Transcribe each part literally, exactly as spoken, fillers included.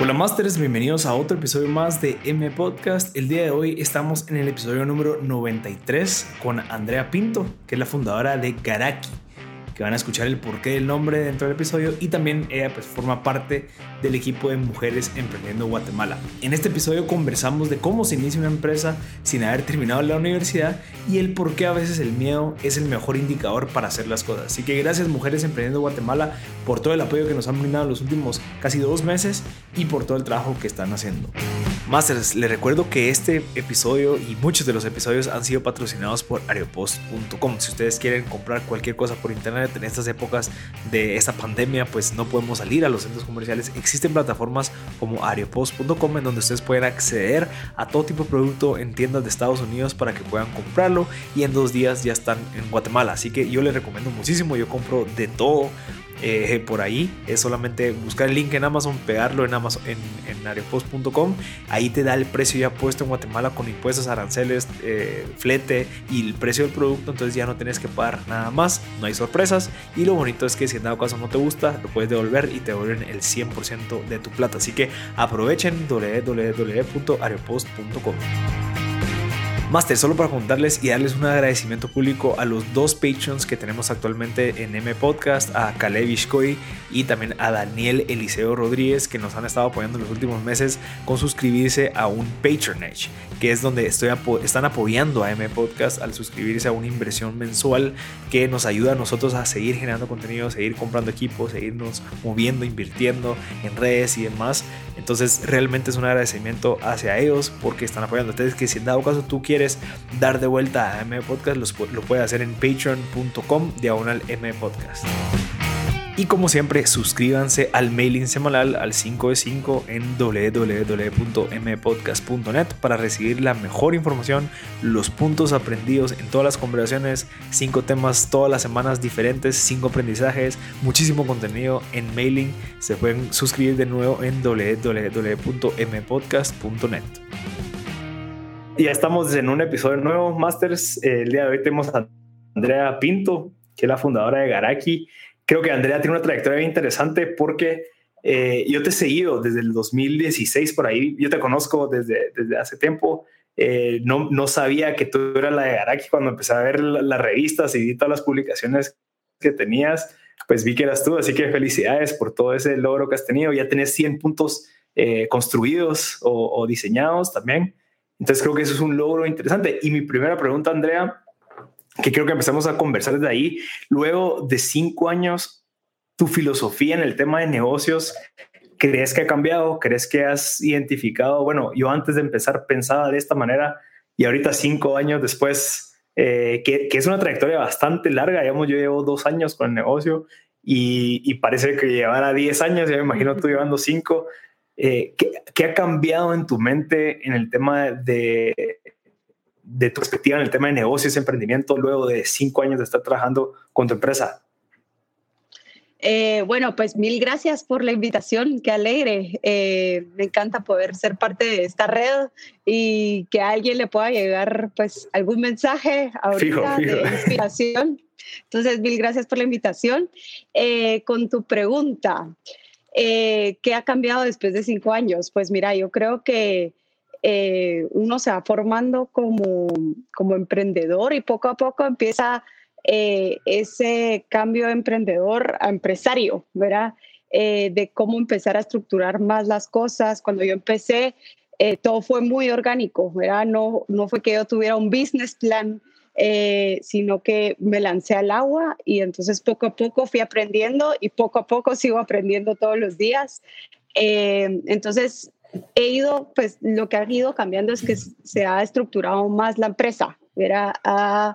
Hola Masters, bienvenidos a otro episodio más de M Podcast. El día de hoy estamos en el episodio número noventa y tres con Andrea Pinto, que es la fundadora de Garaki, que van a escuchar el porqué del nombre dentro del episodio, y también ella pues forma parte del equipo de Mujeres Emprendiendo Guatemala. En este episodio conversamos de cómo se inicia una empresa sin haber terminado la universidad y el por qué a veces el miedo es el mejor indicador para hacer las cosas. Así que gracias Mujeres Emprendiendo Guatemala por todo el apoyo que nos han brindado los últimos casi dos meses y por todo el trabajo que están haciendo. Masters, les recuerdo que este episodio y muchos de los episodios han sido patrocinados por Areopost punto com. Si ustedes quieren comprar cualquier cosa por internet en estas épocas de esta pandemia, pues no podemos salir a los centros comerciales. Existen plataformas como Areopost punto com en donde ustedes pueden acceder a todo tipo de producto en tiendas de Estados Unidos para que puedan comprarlo, y en dos días ya están en Guatemala. Así que yo les recomiendo muchísimo. Yo compro de todo Eh, por ahí. Es solamente buscar el link en Amazon, pegarlo en Amazon, en, en areopost punto com. Ahí te da el precio ya puesto en Guatemala con impuestos, aranceles, eh, flete y el precio del producto. Entonces ya no tienes que pagar nada más, no hay sorpresas, y lo bonito es que si en dado caso no te gusta, lo puedes devolver y te devuelven el cien por ciento de tu plata. Así que aprovechen w w w punto areopost punto com. Master, solo para contarles y darles un agradecimiento público a los dos Patreons que tenemos actualmente en M Podcast, a Caleb Ishkoy y también a Daniel Eliseo Rodríguez, que nos han estado apoyando en los últimos meses con suscribirse a un Patronage, que es donde estoy apo- están apoyando a M Podcast al suscribirse a una inversión mensual que nos ayuda a nosotros a seguir generando contenido, seguir comprando equipos, seguirnos moviendo, invirtiendo en redes y demás. Entonces realmente es un agradecimiento hacia ellos porque están apoyando. Entonces, que si en dado caso tú quieres dar de vuelta a M Podcast, lo puedes hacer en patreon punto com diagonal M Podcast. Y como siempre, suscríbanse al mailing semanal al cinco de cinco en w w w punto m podcast punto net para recibir la mejor información, los puntos aprendidos en todas las conversaciones, cinco temas todas las semanas diferentes, cinco aprendizajes, muchísimo contenido en mailing. Se pueden suscribir de nuevo en w w w punto m podcast punto net. Ya estamos en un episodio nuevo, Masters. El día de hoy tenemos a Andrea Pinto, que es la fundadora de Garaki. Creo que Andrea tiene una trayectoria bien interesante porque eh, yo te he seguido desde el dos mil dieciséis por ahí. Yo te conozco desde, desde hace tiempo. Eh, no, no sabía que tú eras la de Garaki. Cuando empecé a ver la, las revistas y vi todas las publicaciones que tenías, pues vi que eras tú. Así que felicidades por todo ese logro que has tenido. Ya tenés cien puntos eh, construidos o, o diseñados también. Entonces creo que eso es un logro interesante. Y mi primera pregunta, Andrea, que creo que empezamos a conversar desde ahí, luego de cinco años, tu filosofía en el tema de negocios, ¿crees que ha cambiado? ¿Crees que has identificado? Bueno, yo antes de empezar pensaba de esta manera y ahorita cinco años después, eh, que, que es una trayectoria bastante larga. Digamos, yo llevo dos años con el negocio y, y parece que llevara diez años, ya me imagino tú llevando cinco. Eh, ¿qué, ¿Qué ha cambiado en tu mente en el tema de, de tu perspectiva en el tema de negocios y emprendimiento luego de cinco años de estar trabajando con tu empresa? Eh, bueno, pues mil gracias por la invitación, qué alegre. Eh, me encanta poder ser parte de esta red y que a alguien le pueda llegar pues algún mensaje ahorita fijo, fijo. de inspiración. Entonces, mil gracias por la invitación. Eh, con tu pregunta, Eh, ¿qué ha cambiado después de cinco años? Pues mira, yo creo que eh, uno se va formando como, como emprendedor y poco a poco empieza eh, ese cambio de emprendedor a empresario, ¿verdad? Eh, de cómo empezar a estructurar más las cosas. Cuando yo empecé, eh, todo fue muy orgánico, ¿verdad? No, no fue que yo tuviera un business plan, Eh, sino que me lancé al agua y entonces poco a poco fui aprendiendo y poco a poco sigo aprendiendo todos los días. Eh, entonces he ido, pues lo que ha ido cambiando es que se ha estructurado más la empresa, era a,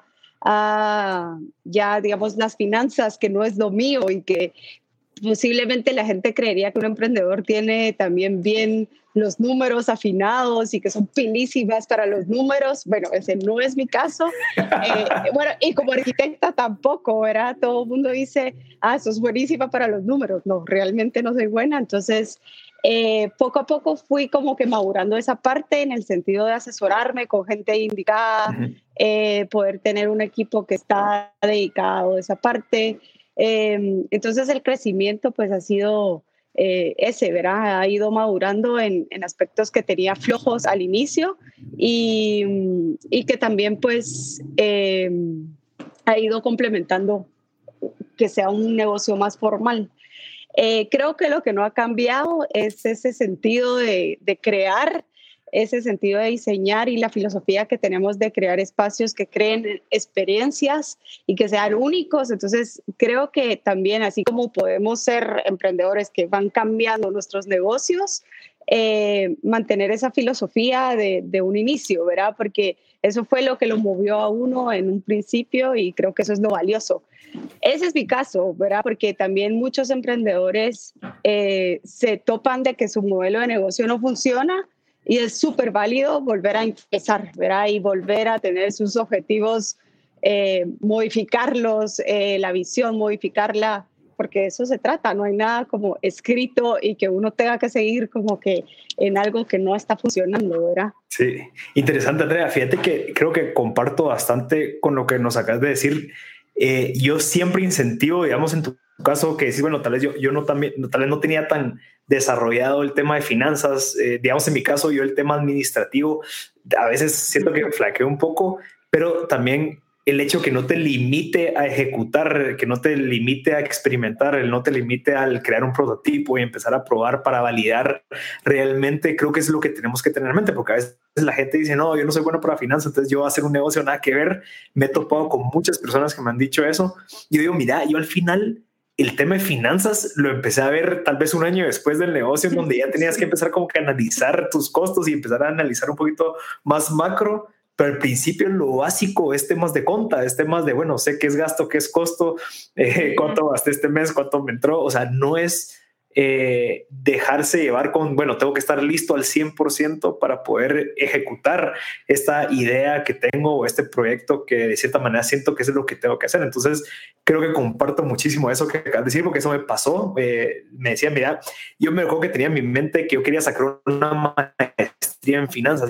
a ya digamos las finanzas, que no es lo mío y que posiblemente la gente creería que un emprendedor tiene también bien los números afinados y que son pilísimas para los números. Bueno, ese no es mi caso. Eh, bueno, y como arquitecta tampoco, ¿verdad? Todo el mundo dice, ah, sos buenísima para los números. No, realmente no soy buena. Entonces, eh, poco a poco fui como que madurando esa parte en el sentido de asesorarme con gente indicada, uh-huh. eh, poder tener un equipo que está dedicado a esa parte. Eh, entonces el crecimiento pues ha sido eh, ese, ¿verdad? Ha ido madurando en, en aspectos que tenía flojos al inicio y, y que también pues eh, ha ido complementando que sea un negocio más formal. Eh, creo que lo que no ha cambiado es ese sentido de, de crear, ese sentido de diseñar y la filosofía que tenemos de crear espacios que creen experiencias y que sean únicos. Entonces, creo que también, así como podemos ser emprendedores que van cambiando nuestros negocios, eh, mantener esa filosofía de, de un inicio, ¿verdad? Porque eso fue lo que lo movió a uno en un principio y creo que eso es lo valioso. Ese es mi caso, ¿verdad? Porque también muchos emprendedores eh, se topan de que su modelo de negocio no funciona y es súper válido volver a empezar, ¿verdad? Y volver a tener sus objetivos, eh, modificarlos, eh, la visión, modificarla, porque de eso se trata. No hay nada como escrito y que uno tenga que seguir como que en algo que no está funcionando, ¿verdad? Sí, interesante, Andrea. Fíjate que creo que comparto bastante con lo que nos acabas de decir. Eh, yo siempre incentivo, digamos, en tu caso, que decir, bueno, tal vez yo, yo no, también, tal vez no tenía tan desarrollado el tema de finanzas, eh, digamos, en mi caso, yo el tema administrativo, a veces siento que flaqueo un poco, pero también el hecho que no te limite a ejecutar, que no te limite a experimentar, el no te limite al crear un prototipo y empezar a probar para validar realmente, creo que es lo que tenemos que tener en mente, porque a veces la gente dice, no, yo no soy bueno para finanzas, entonces yo voy a hacer un negocio, nada que ver. Me he topado con muchas personas que me han dicho eso. Yo digo, mira, yo al final el tema de finanzas lo empecé a ver tal vez un año después del negocio, en donde ya tenías que empezar como que a analizar tus costos y empezar a analizar un poquito más macro. Pero al principio lo básico es temas de conta, es temas de, bueno, sé qué es gasto, qué es costo, eh, cuánto gasté este mes, cuánto me entró. O sea, no es eh, dejarse llevar con, bueno, tengo que estar listo al cien por ciento para poder ejecutar esta idea que tengo o este proyecto que de cierta manera siento que es lo que tengo que hacer. Entonces, creo que comparto muchísimo eso que acabas de decir, porque eso me pasó. Eh, me decía, mira, yo me acuerdo que tenía en mi mente que yo quería sacar una maestría en finanzas.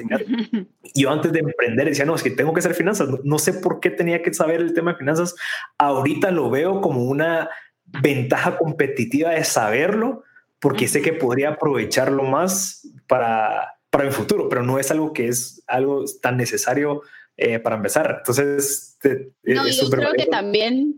Yo antes de emprender decía, no, es que tengo que hacer finanzas. No, no sé por qué tenía que saber el tema de finanzas. Ahorita lo veo como una ventaja competitiva de saberlo, porque sé que podría aprovecharlo más para, para el futuro, pero no es algo que es algo tan necesario eh, para empezar. Entonces, te, no, es yo creo bonito. que también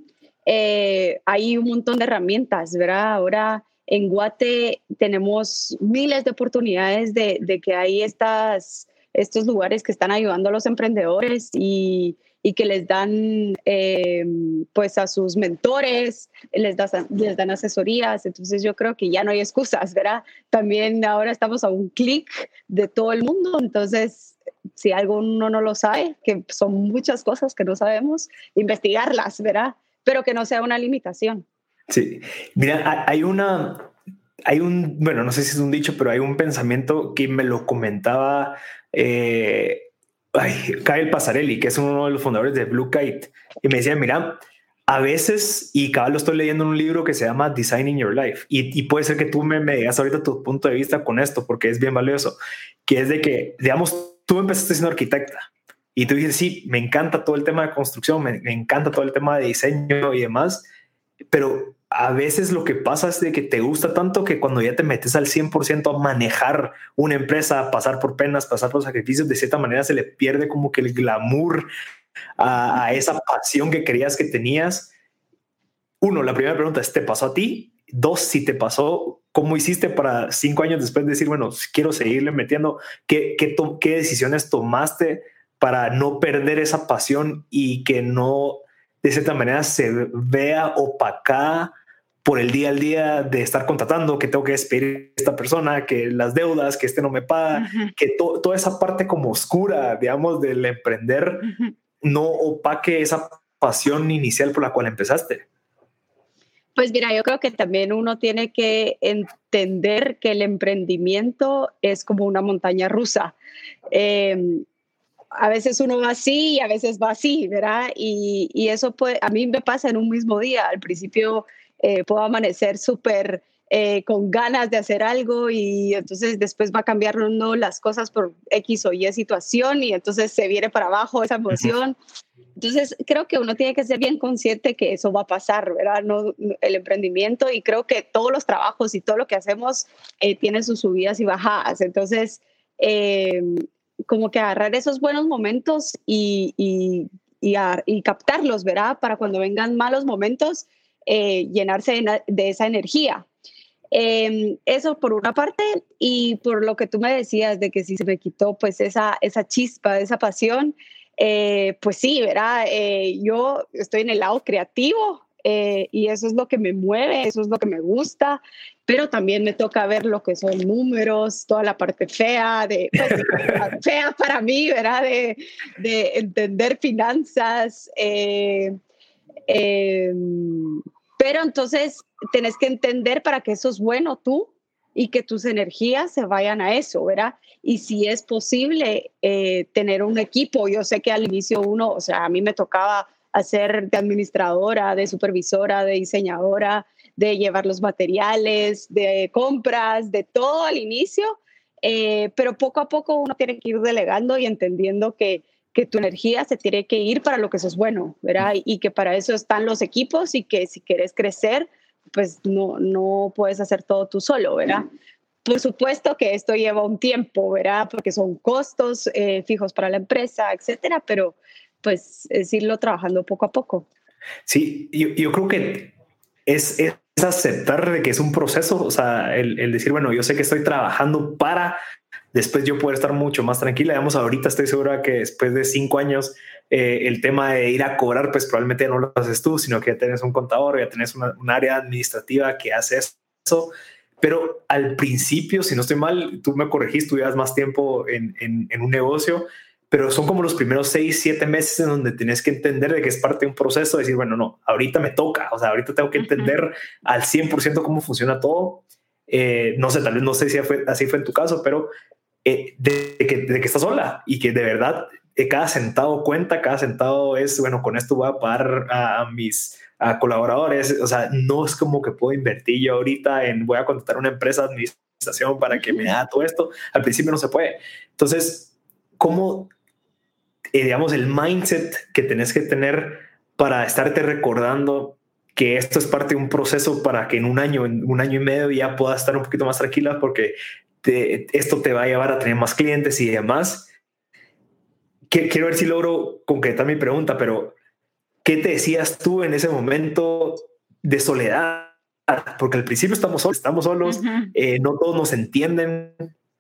eh, hay un montón de herramientas, ¿verdad? Ahora en Guate tenemos miles de oportunidades de, de que hay estas, estos lugares que están ayudando a los emprendedores y, y que les dan eh, pues a sus mentores, les, da, les dan asesorías. Entonces yo creo que ya no hay excusas, ¿verdad? También ahora estamos a un clic de todo el mundo, entonces si algo uno no lo sabe, que son muchas cosas que no sabemos, investigarlas, ¿verdad? Pero que no sea una limitación. Sí, mira, hay una, hay un, bueno, no sé si es un dicho, pero hay un pensamiento que me lo comentaba eh, ay, Kyle Passarelli, que es uno de los fundadores de Blue Kite, y me decía, mira, a veces, y cada lo estoy leyendo en un libro que se llama Designing Your Life, y, y puede ser que tú me, me digas ahorita tu punto de vista con esto, porque es bien valioso, que es de que, digamos, tú empezaste siendo arquitecta, y tú dices, sí, me encanta todo el tema de construcción, me, me encanta todo el tema de diseño y demás, pero a veces lo que pasa es de que te gusta tanto que cuando ya te metes al cien por ciento a manejar una empresa, pasar por penas, pasar por sacrificios, de cierta manera se le pierde como que el glamour a, a esa pasión que creías que tenías. Uno, la primera pregunta es, ¿te pasó a ti? Dos, si te pasó, ¿cómo hiciste para cinco años después decir, bueno, quiero seguirle metiendo? ¿Qué, qué, to- qué decisiones tomaste para no perder esa pasión y que no de cierta manera se vea opacada por el día al día de estar contratando, que tengo que despedir a esta persona, que las deudas, que este no me paga, uh-huh. que to, toda esa parte como oscura, digamos, del emprender, uh-huh. no opaque esa pasión inicial por la cual empezaste? Pues mira, yo creo que también uno tiene que entender que el emprendimiento es como una montaña rusa. Eh, a veces uno va así y a veces va así, ¿verdad? Y, y eso puede, a mí me pasa en un mismo día. Al principio eh, puedo amanecer súper eh, con ganas de hacer algo y entonces después va cambiando las cosas por X o Y situación y entonces se viene para abajo esa emoción. Entonces, creo que uno tiene que ser bien consciente que eso va a pasar, ¿verdad? No, el emprendimiento, y creo que todos los trabajos y todo lo que hacemos eh, tiene sus subidas y bajadas. Entonces, eh, como que agarrar esos buenos momentos y, y, y, a, y captarlos, ¿verdad? Para cuando vengan malos momentos, eh, llenarse de, de esa energía. Eh, eso por una parte, y por lo que tú me decías de que si se me quitó pues esa, esa chispa, esa pasión, eh, pues sí, ¿verdad? Eh, yo estoy en el lado creativo eh, y eso es lo que me mueve, eso es lo que me gusta, pero también me toca ver lo que son números, toda la parte fea, de, pues, fea para mí, ¿verdad? De, de entender finanzas. Eh, eh, pero entonces tenés que entender para que eso es bueno tú y que tus energías se vayan a eso, ¿verdad? Y si es posible eh, tener un equipo, yo sé que al inicio uno, o sea, a mí me tocaba hacer de administradora, de supervisora, de diseñadora, de llevar los materiales, de compras, de todo al inicio, eh, pero poco a poco uno tiene que ir delegando y entendiendo que que tu energía se tiene que ir para lo que eso es bueno, ¿verdad? Y, y que para eso están los equipos y que si quieres crecer, pues no, no puedes hacer todo tú solo, ¿verdad? Por supuesto que esto lleva un tiempo, ¿verdad? Porque son costos eh, fijos para la empresa, etcétera, pero pues es irlo trabajando poco a poco. Sí, yo, yo creo que es, es aceptar de que es un proceso, o sea, el, el decir, bueno, yo sé que estoy trabajando para después yo poder estar mucho más tranquila. Digamos, ahorita estoy segura que después de cinco años eh, el tema de ir a cobrar, pues probablemente no lo haces tú, sino que ya tienes un contador, ya tienes una, un área administrativa que hace eso. Pero al principio, si no estoy mal, tú me corregiste, tú llevas más tiempo en, en, en un negocio, pero son como los primeros seis, siete meses en donde tienes que entender de que es parte de un proceso, decir, bueno, no, ahorita me toca, o sea, ahorita tengo que entender uh-huh. al cien por ciento cómo funciona todo. Eh, no sé, tal vez no sé si fue, así fue en tu caso, pero eh, de, de, que, de que estás sola y que de verdad eh, cada centavo cuenta, cada centavo es, bueno, con esto voy a pagar a, a mis a colaboradores, o sea, no es como que puedo invertir yo ahorita en, voy a contratar una empresa de administración para que me haga todo esto, al principio no se puede. Entonces, ¿cómo, eh, digamos, el mindset que tenés que tener para estarte recordando que esto es parte de un proceso para que en un año, en un año y medio ya puedas estar un poquito más tranquila porque te, esto te va a llevar a tener más clientes y demás? Que, quiero ver si logro concretar mi pregunta, pero ¿qué te decías tú en ese momento de soledad? Porque al principio estamos solos, estamos solos, uh-huh. eh, no todos nos entienden.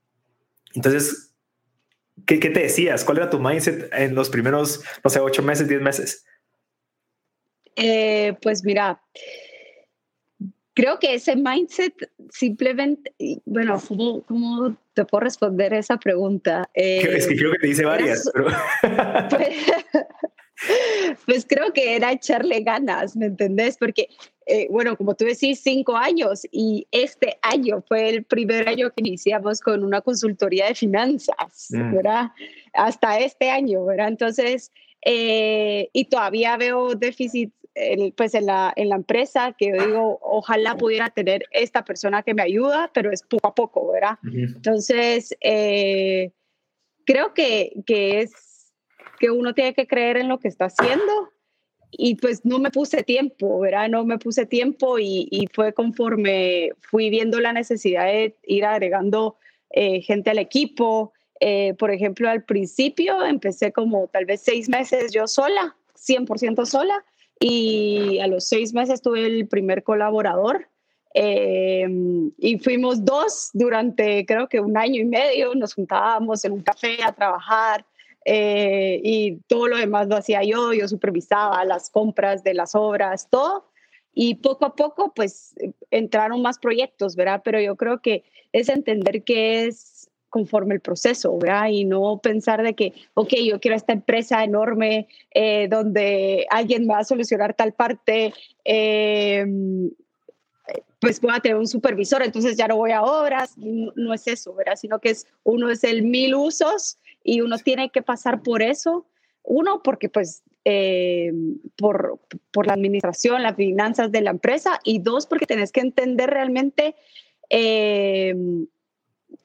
Entonces, ¿qué, ¿qué te decías? ¿Cuál era tu mindset en los primeros, no sé, ocho meses, diez meses? Eh, pues mira, creo que ese mindset simplemente, bueno, ¿cómo, cómo te puedo responder esa pregunta? Eh, es que creo que te hice varias, pero... pues, pues creo que era echarle ganas, ¿me entendés? Porque, eh, bueno, como tú decís, cinco años y este año fue el primer año que iniciamos con una consultoría de finanzas, mm. ¿verdad? Hasta este año, ¿verdad? Entonces, eh, y todavía veo déficit el, pues en la, en la empresa, que yo digo, ojalá pudiera tener esta persona que me ayuda, pero es poco a poco, ¿verdad? Uh-huh. Entonces, eh, creo que, que es que uno tiene que creer en lo que está haciendo y pues no me puse tiempo, ¿verdad? No me puse tiempo y, y fue conforme fui viendo la necesidad de ir agregando eh, gente al equipo. Eh, por ejemplo, al principio empecé como tal vez seis meses yo sola, cien por ciento sola, y a los seis meses tuve el primer colaborador. Eh, y fuimos dos durante creo que un año y medio, nos juntábamos en un café a trabajar. Eh, y todo lo demás lo hacía yo, yo supervisaba las compras de las obras, todo, y poco a poco pues entraron más proyectos, ¿verdad? Pero yo creo que es entender que es conforme el proceso, ¿verdad? Y no pensar de que, ok, yo quiero esta empresa enorme eh, donde alguien me va a solucionar tal parte, eh, pues voy a tener un supervisor, entonces ya no voy a obras. No, no es eso, ¿verdad? Sino que es, uno es el mil usos y uno tiene que pasar por eso. Uno, porque pues eh, por, por la administración, las finanzas de la empresa, y dos, porque tenés que entender realmente eh,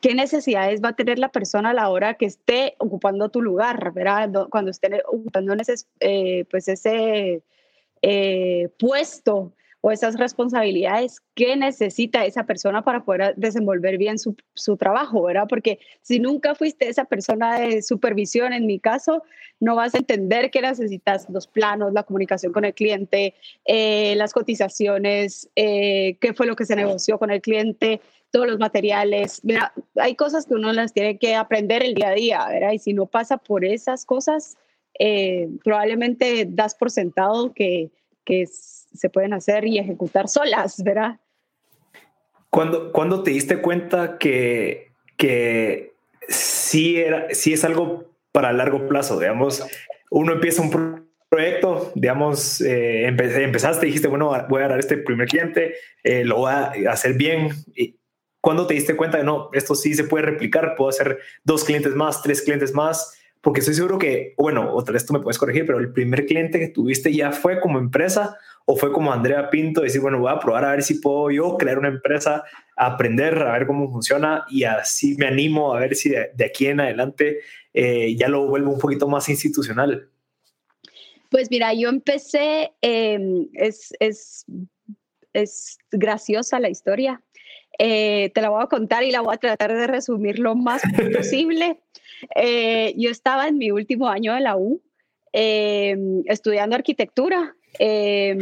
qué necesidades va a tener la persona a la hora que esté ocupando tu lugar, ¿verdad? Cuando esté ocupando ese, eh, pues ese eh, puesto o esas responsabilidades, ¿qué necesita esa persona para poder desenvolver bien su, su trabajo, ¿verdad? Porque si nunca fuiste esa persona de supervisión, en mi caso, no vas a entender que necesitas los planos, la comunicación con el cliente, eh, las cotizaciones, eh, qué fue lo que se negoció con el cliente, todos los materiales. Mira, hay cosas que uno las tiene que aprender el día a día, ¿verdad? Y si no pasa por esas cosas, eh, probablemente das por sentado que, que se pueden hacer y ejecutar solas, ¿verdad? ¿Cuándo, ¿cuándo te diste cuenta que, que sí, era, sí es algo para largo plazo? Digamos, uno empieza un pro proyecto, digamos, eh, empe empezaste, dijiste, bueno, voy a dar este primer cliente, eh, lo voy a hacer bien. ¿Cuándo te diste cuenta de, no, esto sí se puede replicar, puedo hacer dos clientes más, tres clientes más? Porque estoy seguro que, bueno, otra vez tú me puedes corregir, pero el primer cliente que tuviste ya fue como empresa o fue como Andrea Pinto, decir, bueno, voy a probar a ver si puedo yo crear una empresa, aprender a ver cómo funciona y así me animo a ver si de, de aquí en adelante eh, ya lo vuelvo un poquito más institucional. Pues mira, yo empecé, eh, es, es, es graciosa la historia. Eh, te la voy a contar y la voy a tratar de resumir lo más posible. Eh, yo estaba en mi último año de la U, eh, estudiando arquitectura, eh,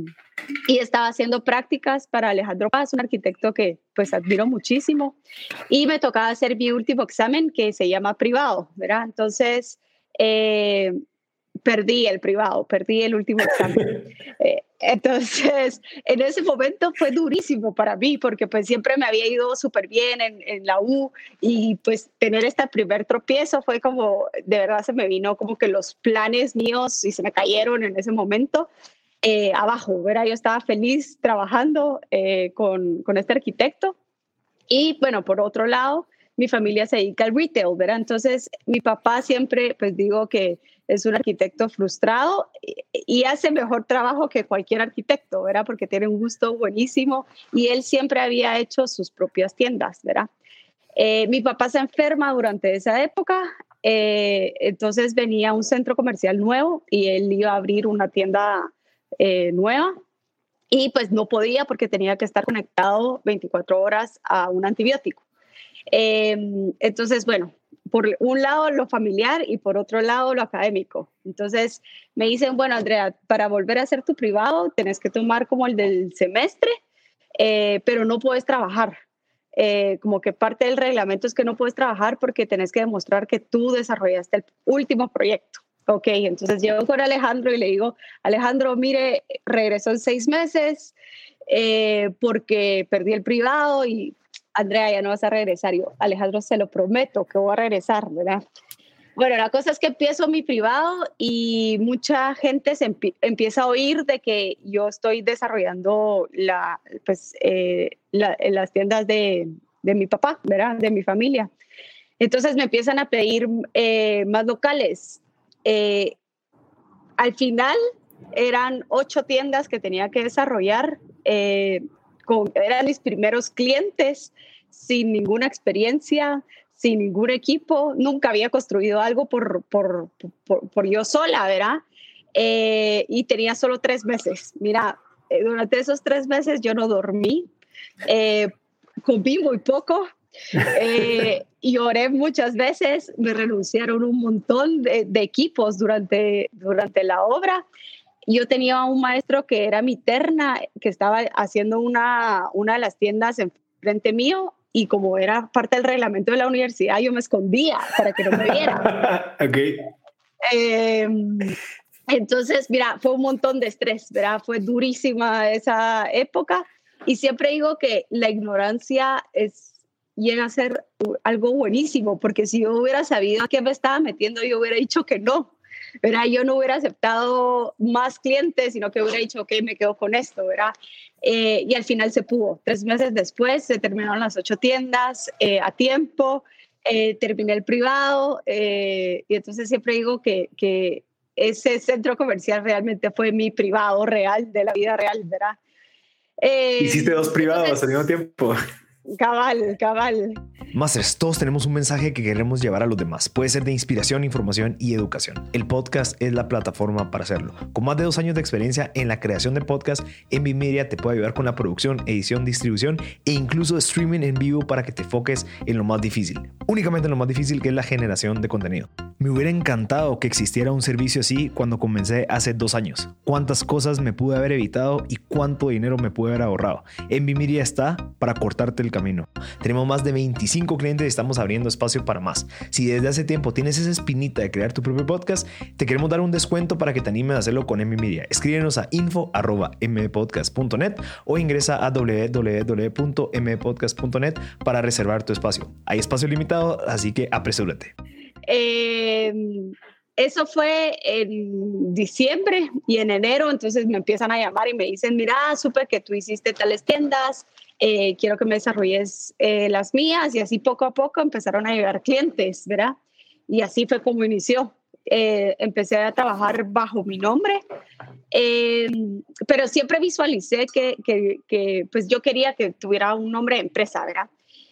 y estaba haciendo prácticas para Alejandro Paz, un arquitecto que pues admiro muchísimo, y me tocaba hacer mi último examen que se llama privado, ¿verdad? Entonces, eh, perdí el privado, perdí el último examen. Eh, entonces, en ese momento fue durísimo para mí, porque pues siempre me había ido súper bien en, en la U y pues tener este primer tropiezo fue como, de verdad se me vino como que los planes míos y se me cayeron en ese momento eh, abajo, ¿verdad? Yo estaba feliz trabajando eh, con, con este arquitecto y bueno, por otro lado, mi familia se dedica al retail, ¿verdad? Entonces, mi papá siempre, pues digo que es un arquitecto frustrado y hace mejor trabajo que cualquier arquitecto, ¿verdad? Porque tiene un gusto buenísimo y él siempre había hecho sus propias tiendas, ¿verdad? Eh, mi papá se enferma durante esa época, eh, entonces venía un centro comercial nuevo y él iba a abrir una tienda eh, nueva y pues no podía porque tenía que estar conectado veinticuatro horas a un antibiótico. Eh, entonces, bueno, por un lado lo familiar y por otro lado lo académico. Entonces me dicen, bueno, Andrea, para volver a hacer tu privado tenés que tomar como el del semestre, eh, pero no puedes trabajar. Eh, como que parte del reglamento es que no puedes trabajar porque tenés que demostrar que tú desarrollaste el último proyecto. Ok, entonces llego con Alejandro y le digo, Alejandro, mire, regresó en seis meses eh, porque perdí el privado y Andrea, ya no vas a regresar. Yo, Alejandro, se lo prometo que voy a regresar, ¿verdad? Bueno, la cosa es que empiezo mi privado y mucha gente se empie empieza a oír de que yo estoy desarrollando la, pues, eh, la, las tiendas de, de mi papá, ¿verdad? De mi familia. Entonces me empiezan a pedir eh, más locales. Eh, al final eran ocho tiendas que tenía que desarrollar. Eh, Con, eran mis primeros clientes, sin ninguna experiencia, sin ningún equipo, nunca había construido algo por, por, por, por yo sola, ¿verdad? Eh, y tenía solo tres meses. Mira, eh, durante esos tres meses yo no dormí, eh, comí muy poco, eh, y oré muchas veces, me renunciaron un montón de, de equipos durante, durante la obra. Yo tenía un maestro que era mi terna, que estaba haciendo una, una de las tiendas enfrente mío y como era parte del reglamento de la universidad, yo me escondía para que no me viera. Okay. Eh, entonces, mira, fue un montón de estrés, ¿verdad? Fue durísima esa época y siempre digo que la ignorancia es, llega a ser algo buenísimo, porque si yo hubiera sabido a qué me estaba metiendo, yo hubiera dicho que no. ¿Verdad? Yo no hubiera aceptado más clientes, sino que hubiera dicho, ok, me quedo con esto, ¿verdad? Eh, y al final se pudo. Tres meses después se terminaron las ocho tiendas eh, a tiempo, eh, terminé el privado, eh, y entonces siempre digo que, que ese centro comercial realmente fue mi privado real, de la vida real, ¿verdad? Eh, Hiciste dos privados entonces, al mismo tiempo. cabal, cabal. Masters, todos tenemos un mensaje que queremos llevar a los demás. Puede ser de inspiración, información y educación. El podcast es la plataforma para hacerlo. Con más de dos años de experiencia en la creación de podcast, Envy Media te puede ayudar con la producción, edición, distribución e incluso streaming en vivo para que te enfoques en lo más difícil. Únicamente en lo más difícil, que es la generación de contenido. Me hubiera encantado que existiera un servicio así cuando comencé hace dos años. Cuántas cosas me pude haber evitado y cuánto dinero me pude haber ahorrado. Envy Media está para cortarte el camino. Tenemos más de veinticinco clientes y estamos abriendo espacio para más. Si desde hace tiempo tienes esa espinita de crear tu propio podcast, te queremos dar un descuento para que te animes a hacerlo con Envy Media. Escríbenos a info arroba m podcast punto net o ingresa a doble u doble u doble u punto m podcast punto net para reservar tu espacio. Hay espacio limitado, así que apresúrate. Eh, eso fue en diciembre y en enero, entonces me empiezan a llamar y me dicen, mira, supe que tú hiciste tales tiendas, eh, quiero que me desarrolles eh, las mías, y así poco a poco empezaron a llegar clientes, ¿verdad? Y así fue como inició. Eh, empecé a trabajar bajo mi nombre, eh, pero siempre visualicé que, que, que pues yo quería que tuviera un nombre de empresa, ¿verdad?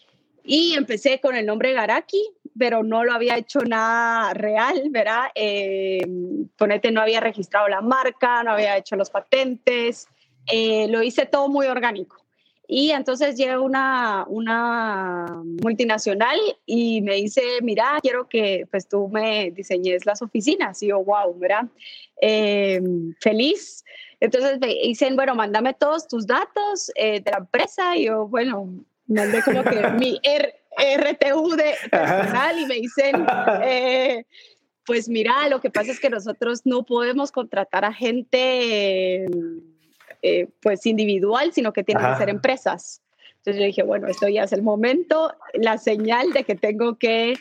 Y empecé con el nombre Garaki, pero no lo había hecho nada real, ¿verdad? Eh, ponete, no había registrado la marca, no había hecho los patentes, eh, lo hice todo muy orgánico. Y entonces llega una, una multinacional y me dice, mira, quiero que pues, tú me diseñes las oficinas. Y yo, wow, ¿verdad? Eh, feliz. Entonces me dicen, bueno, mándame todos tus datos eh, de la empresa. Y yo, bueno, mandé como que mi R, R T U de personal y me dicen, eh, pues mira, lo que pasa es que nosotros no podemos contratar a gente... Eh, Eh, pues individual, sino que tienen Ajá. que ser empresas. Entonces yo dije, bueno, esto ya es el momento, la señal de que tengo que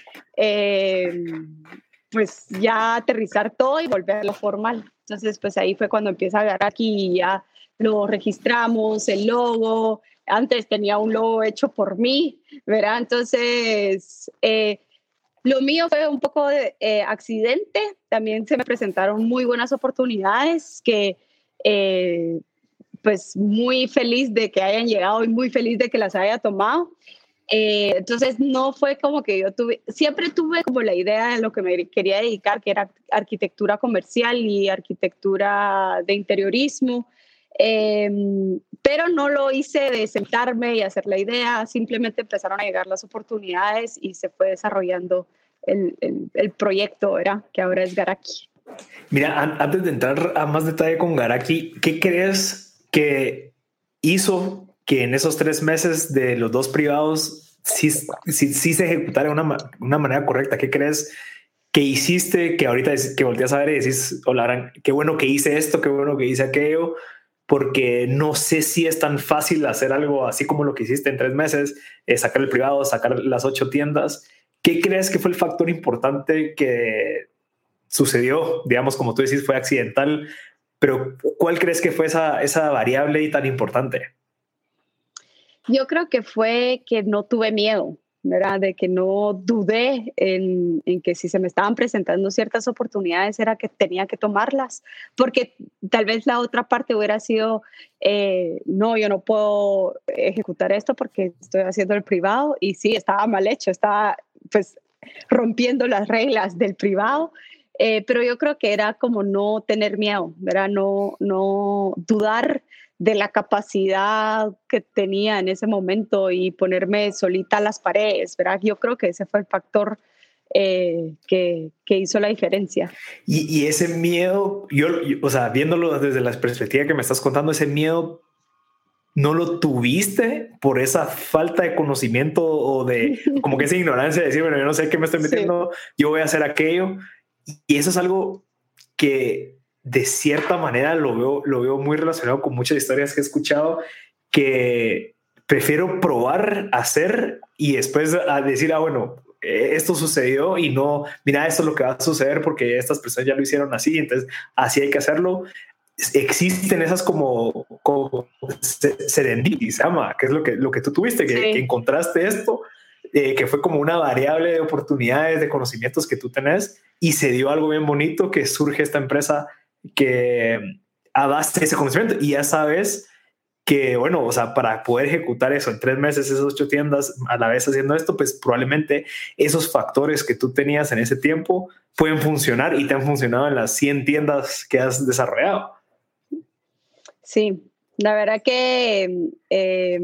eh, pues ya aterrizar todo y volverlo formal. Entonces pues ahí fue cuando empieza a agarrar aquí y ya lo registramos, el logo. Antes tenía un logo hecho por mí, ¿verdad? Entonces eh, lo mío fue un poco de eh, accidente. También se me presentaron muy buenas oportunidades que eh, pues muy feliz de que hayan llegado y muy feliz de que las haya tomado. Eh, entonces no fue como que yo tuve, siempre tuve como la idea de lo que me quería dedicar, que era arquitectura comercial y arquitectura de interiorismo, eh, pero no lo hice de sentarme y hacer la idea, simplemente empezaron a llegar las oportunidades y se fue desarrollando el, el, el proyecto, ¿verdad? Que ahora es Garaki. Mira, an- antes de entrar a más detalle con Garaki, ¿qué crees que hizo que en esos tres meses de los dos privados sí, sí, sí se ejecutara de una, una manera correcta? ¿Qué crees que hiciste que ahorita que volteas a ver y decís, hola, qué bueno que hice esto, qué bueno que hice aquello? Porque no sé si es tan fácil hacer algo así como lo que hiciste en tres meses, eh, sacar el privado, sacar las ocho tiendas. ¿Qué crees que fue el factor importante que sucedió? Digamos, como tú decís, fue accidental, pero ¿cuál crees que fue esa, esa variable y tan importante? Yo creo que fue que no tuve miedo, ¿verdad? De que no dudé en, en que si se me estaban presentando ciertas oportunidades era que tenía que tomarlas, porque tal vez la otra parte hubiera sido, eh, no, yo no puedo ejecutar esto porque estoy haciendo el privado, y sí, estaba mal hecho, estaba pues rompiendo las reglas del privado. Eh, pero yo creo que era como no tener miedo, ¿verdad? No, no dudar de la capacidad que tenía en ese momento y ponerme solita a las paredes, ¿verdad? Yo creo que ese fue el factor eh, que, que hizo la diferencia. Y, y ese miedo, yo, yo, o sea, viéndolo desde la perspectiva que me estás contando, ese miedo, ¿no lo tuviste por esa falta de conocimiento o de como que esa ignorancia de decir, bueno, yo no sé qué me estoy metiendo, sí. Yo voy a hacer aquello? Y eso es algo que de cierta manera lo veo, lo veo muy relacionado con muchas historias que he escuchado, que prefiero probar, hacer y después a decir, ah, bueno, esto sucedió y no, mira, esto es lo que va a suceder porque estas personas ya lo hicieron así, entonces así hay que hacerlo. Existen esas como, como serendipity, se llama, que es lo que, lo que tú tuviste, que, sí. que encontraste esto, eh, que fue como una variable de oportunidades, de conocimientos que tú tenés, y se dio algo bien bonito que surge esta empresa que a base de ese conocimiento, y ya sabes que, bueno, o sea, para poder ejecutar eso en tres meses, esas ocho tiendas a la vez haciendo esto, pues probablemente esos factores que tú tenías en ese tiempo pueden funcionar y te han funcionado en las cien tiendas que has desarrollado. Sí, la verdad que eh,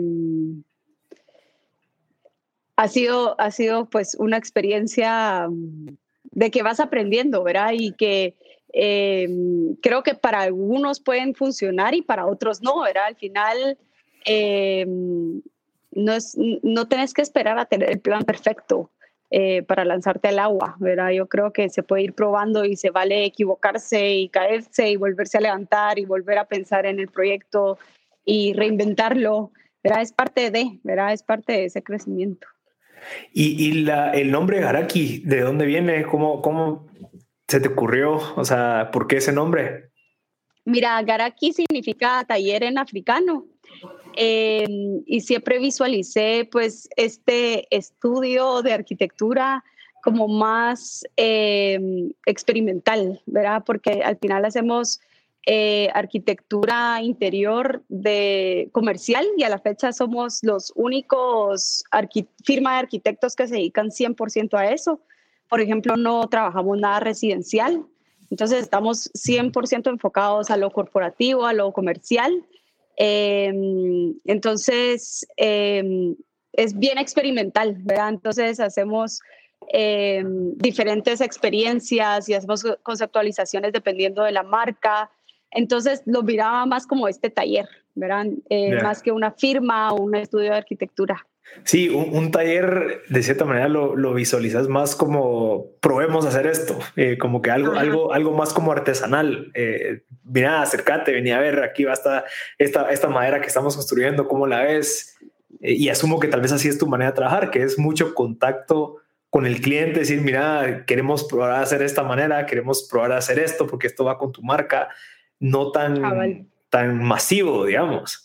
ha sido, ha sido pues una experiencia de que vas aprendiendo, ¿verdad? Y que eh, creo que para algunos pueden funcionar y para otros no, ¿verdad? Al final eh, no, es, no tenés que esperar a tener el plan perfecto eh, para lanzarte al agua, ¿verdad? Yo creo que se puede ir probando y se vale equivocarse y caerse y volverse a levantar y volver a pensar en el proyecto y reinventarlo, ¿verdad? Es parte de, ¿verdad? Es parte de ese crecimiento. Y, y la, el nombre Garaki, ¿de dónde viene? ¿Cómo, cómo se te ocurrió? O sea, ¿por qué ese nombre? Mira, Garaki significa taller en africano. Eh, y siempre visualicé pues este estudio de arquitectura como más eh, experimental, ¿verdad? Porque al final hacemos eh, arquitectura interior de comercial y a la fecha somos los únicos firma de arquitectos que se dedican cien por ciento a eso. Por ejemplo, no trabajamos nada residencial, entonces estamos cien por ciento enfocados a lo corporativo, a lo comercial. Eh, entonces, eh, es bien experimental, ¿verdad? Entonces, hacemos eh, diferentes experiencias y hacemos conceptualizaciones dependiendo de la marca. Entonces, lo miraba más como este taller, ¿verdad? Eh, yeah. Más que una firma o un estudio de arquitectura. Sí, un, un taller de cierta manera lo, lo visualizas más como probemos hacer esto, eh, como que algo, algo, algo más como artesanal. Eh, mira, acércate, vení a ver, aquí va esta, esta, esta madera que estamos construyendo, ¿cómo la ves? Eh, y asumo que tal vez así es tu manera de trabajar, que es mucho contacto con el cliente, decir, mira, queremos probar a hacer esta manera, queremos probar a hacer esto porque esto va con tu marca, no tan, ah, vale. tan masivo, digamos.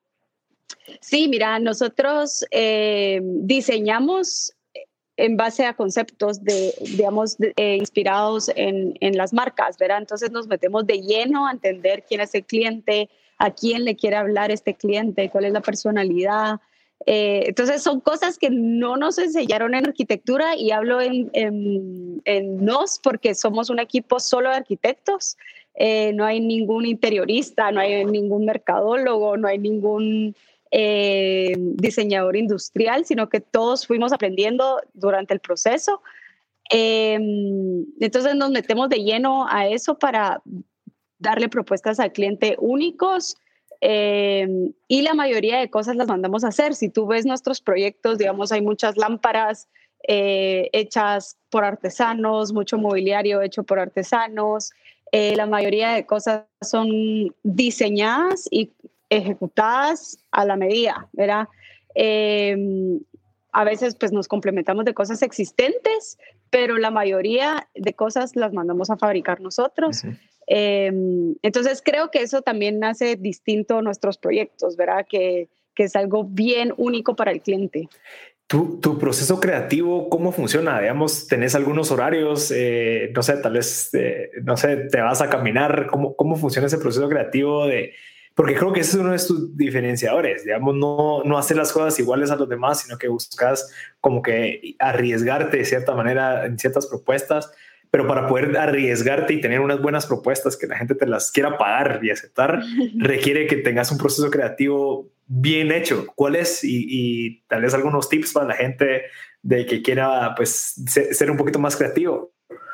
Sí, mira, nosotros eh, diseñamos en base a conceptos de, digamos, de, eh, inspirados en, en las marcas, ¿verdad? Entonces nos metemos de lleno a entender quién es el cliente, a quién le quiere hablar este cliente, cuál es la personalidad. Eh, entonces son cosas que no nos enseñaron en arquitectura y hablo en, en, en nos porque somos un equipo solo de arquitectos. Eh, no hay ningún interiorista, no hay ningún mercadólogo, no hay ningún eh, diseñador industrial, sino que todos fuimos aprendiendo durante el proceso. Eh, entonces nos metemos de lleno a eso para darle propuestas al cliente únicos eh, y la mayoría de cosas las mandamos a hacer. Si tú ves nuestros proyectos, digamos, hay muchas lámparas eh, hechas por artesanos, mucho mobiliario hecho por artesanos. Eh, la mayoría de cosas son diseñadas y ejecutadas a la medida, ¿verdad? Eh, a veces pues nos complementamos de cosas existentes, pero la mayoría de cosas las mandamos a fabricar nosotros. Uh-huh. Eh, entonces creo que eso también hace distinto nuestros proyectos, ¿verdad? Que, que es algo bien único para el cliente. Tu, tu proceso creativo, ¿cómo funciona? Digamos, ¿tenés algunos horarios? Eh, no sé, tal vez, eh, no sé, te vas a caminar. ¿Cómo, cómo funciona ese proceso creativo de...? Porque creo que ese es uno de tus diferenciadores, digamos, no, no hacer las cosas iguales a los demás, sino que buscas como que arriesgarte de cierta manera en ciertas propuestas, pero para poder arriesgarte y tener unas buenas propuestas que la gente te las quiera pagar y aceptar, requiere que tengas un proceso creativo bien hecho. ¿Cuál es? Y, y tal vez algunos tips para la gente de que quiera pues ser un poquito más creativo.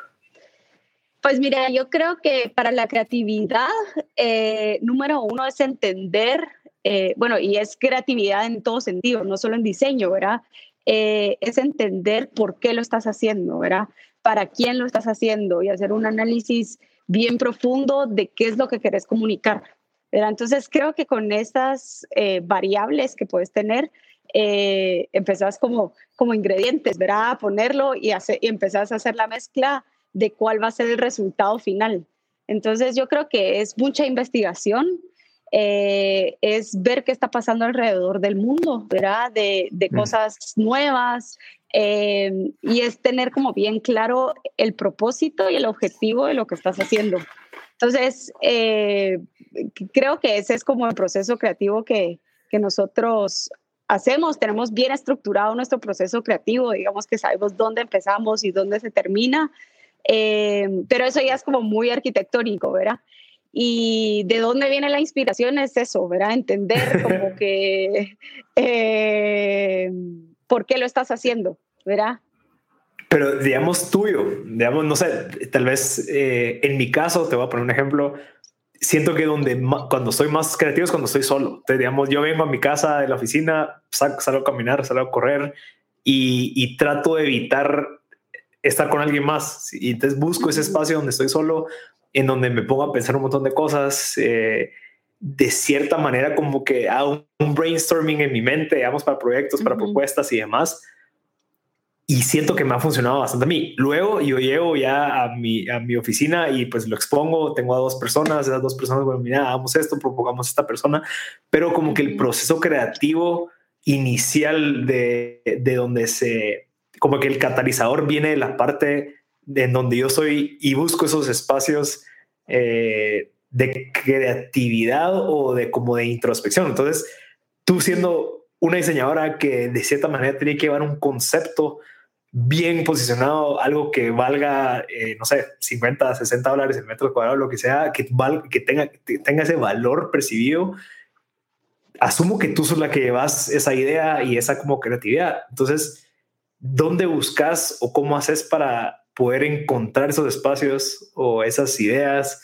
Pues mira, yo creo que para la creatividad, eh, número uno es entender, eh, bueno, y es creatividad en todo sentido, no solo en diseño, ¿verdad? Eh, es entender por qué lo estás haciendo, ¿verdad? Para quién lo estás haciendo y hacer un análisis bien profundo de qué es lo que querés comunicar, ¿verdad? Entonces creo que con estas eh, variables que puedes tener, eh, empezás como, como ingredientes, ¿verdad? A ponerlo y, hacer, y empezás a hacer la mezcla de cuál va a ser el resultado final. Entonces yo creo que es mucha investigación, eh, es ver qué está pasando alrededor del mundo, ¿verdad? De, de mm. cosas nuevas, eh, y es tener como bien claro el propósito y el objetivo de lo que estás haciendo. Entonces, eh, creo que ese es como el proceso creativo que, que nosotros hacemos. Tenemos bien estructurado nuestro proceso creativo, digamos que sabemos dónde empezamos y dónde se termina, eh, pero eso ya es como muy arquitectónico, ¿verdad? Y de dónde viene la inspiración es eso, ¿verdad? Entender como que eh, por qué lo estás haciendo, ¿verdad? Pero digamos tuyo, digamos, no sé, tal vez eh, en mi caso, te voy a poner un ejemplo, siento que donde ma- cuando soy más creativo es cuando estoy solo. Entonces, digamos, yo vengo a mi casa de la oficina, sal- salgo a caminar, salgo a correr y, y trato de evitar estar con alguien más. Y entonces busco ese espacio donde estoy solo, en donde me pongo a pensar un montón de cosas. Eh, de cierta manera, como que hago un brainstorming en mi mente, digamos, para proyectos, para Uh-huh. propuestas y demás. Y siento que me ha funcionado bastante a mí. Luego yo llego ya a mi, a mi oficina y pues lo expongo. Tengo a dos personas, esas dos personas, bueno, mira, hagamos esto, propongamos esta persona, pero como uh-huh. que el proceso creativo inicial de, de donde se, como que el catalizador viene de la parte de en donde yo soy y busco esos espacios eh, de creatividad o de como de introspección. Entonces, tú siendo una diseñadora que de cierta manera tiene que llevar un concepto bien posicionado, algo que valga, eh, no sé, cincuenta, sesenta dólares el metro cuadrado, lo que sea, que, val, que, tenga, que tenga ese valor percibido. Asumo que tú sos la que llevas esa idea y esa como creatividad. Entonces, ¿dónde buscas o cómo haces para poder encontrar esos espacios o esas ideas?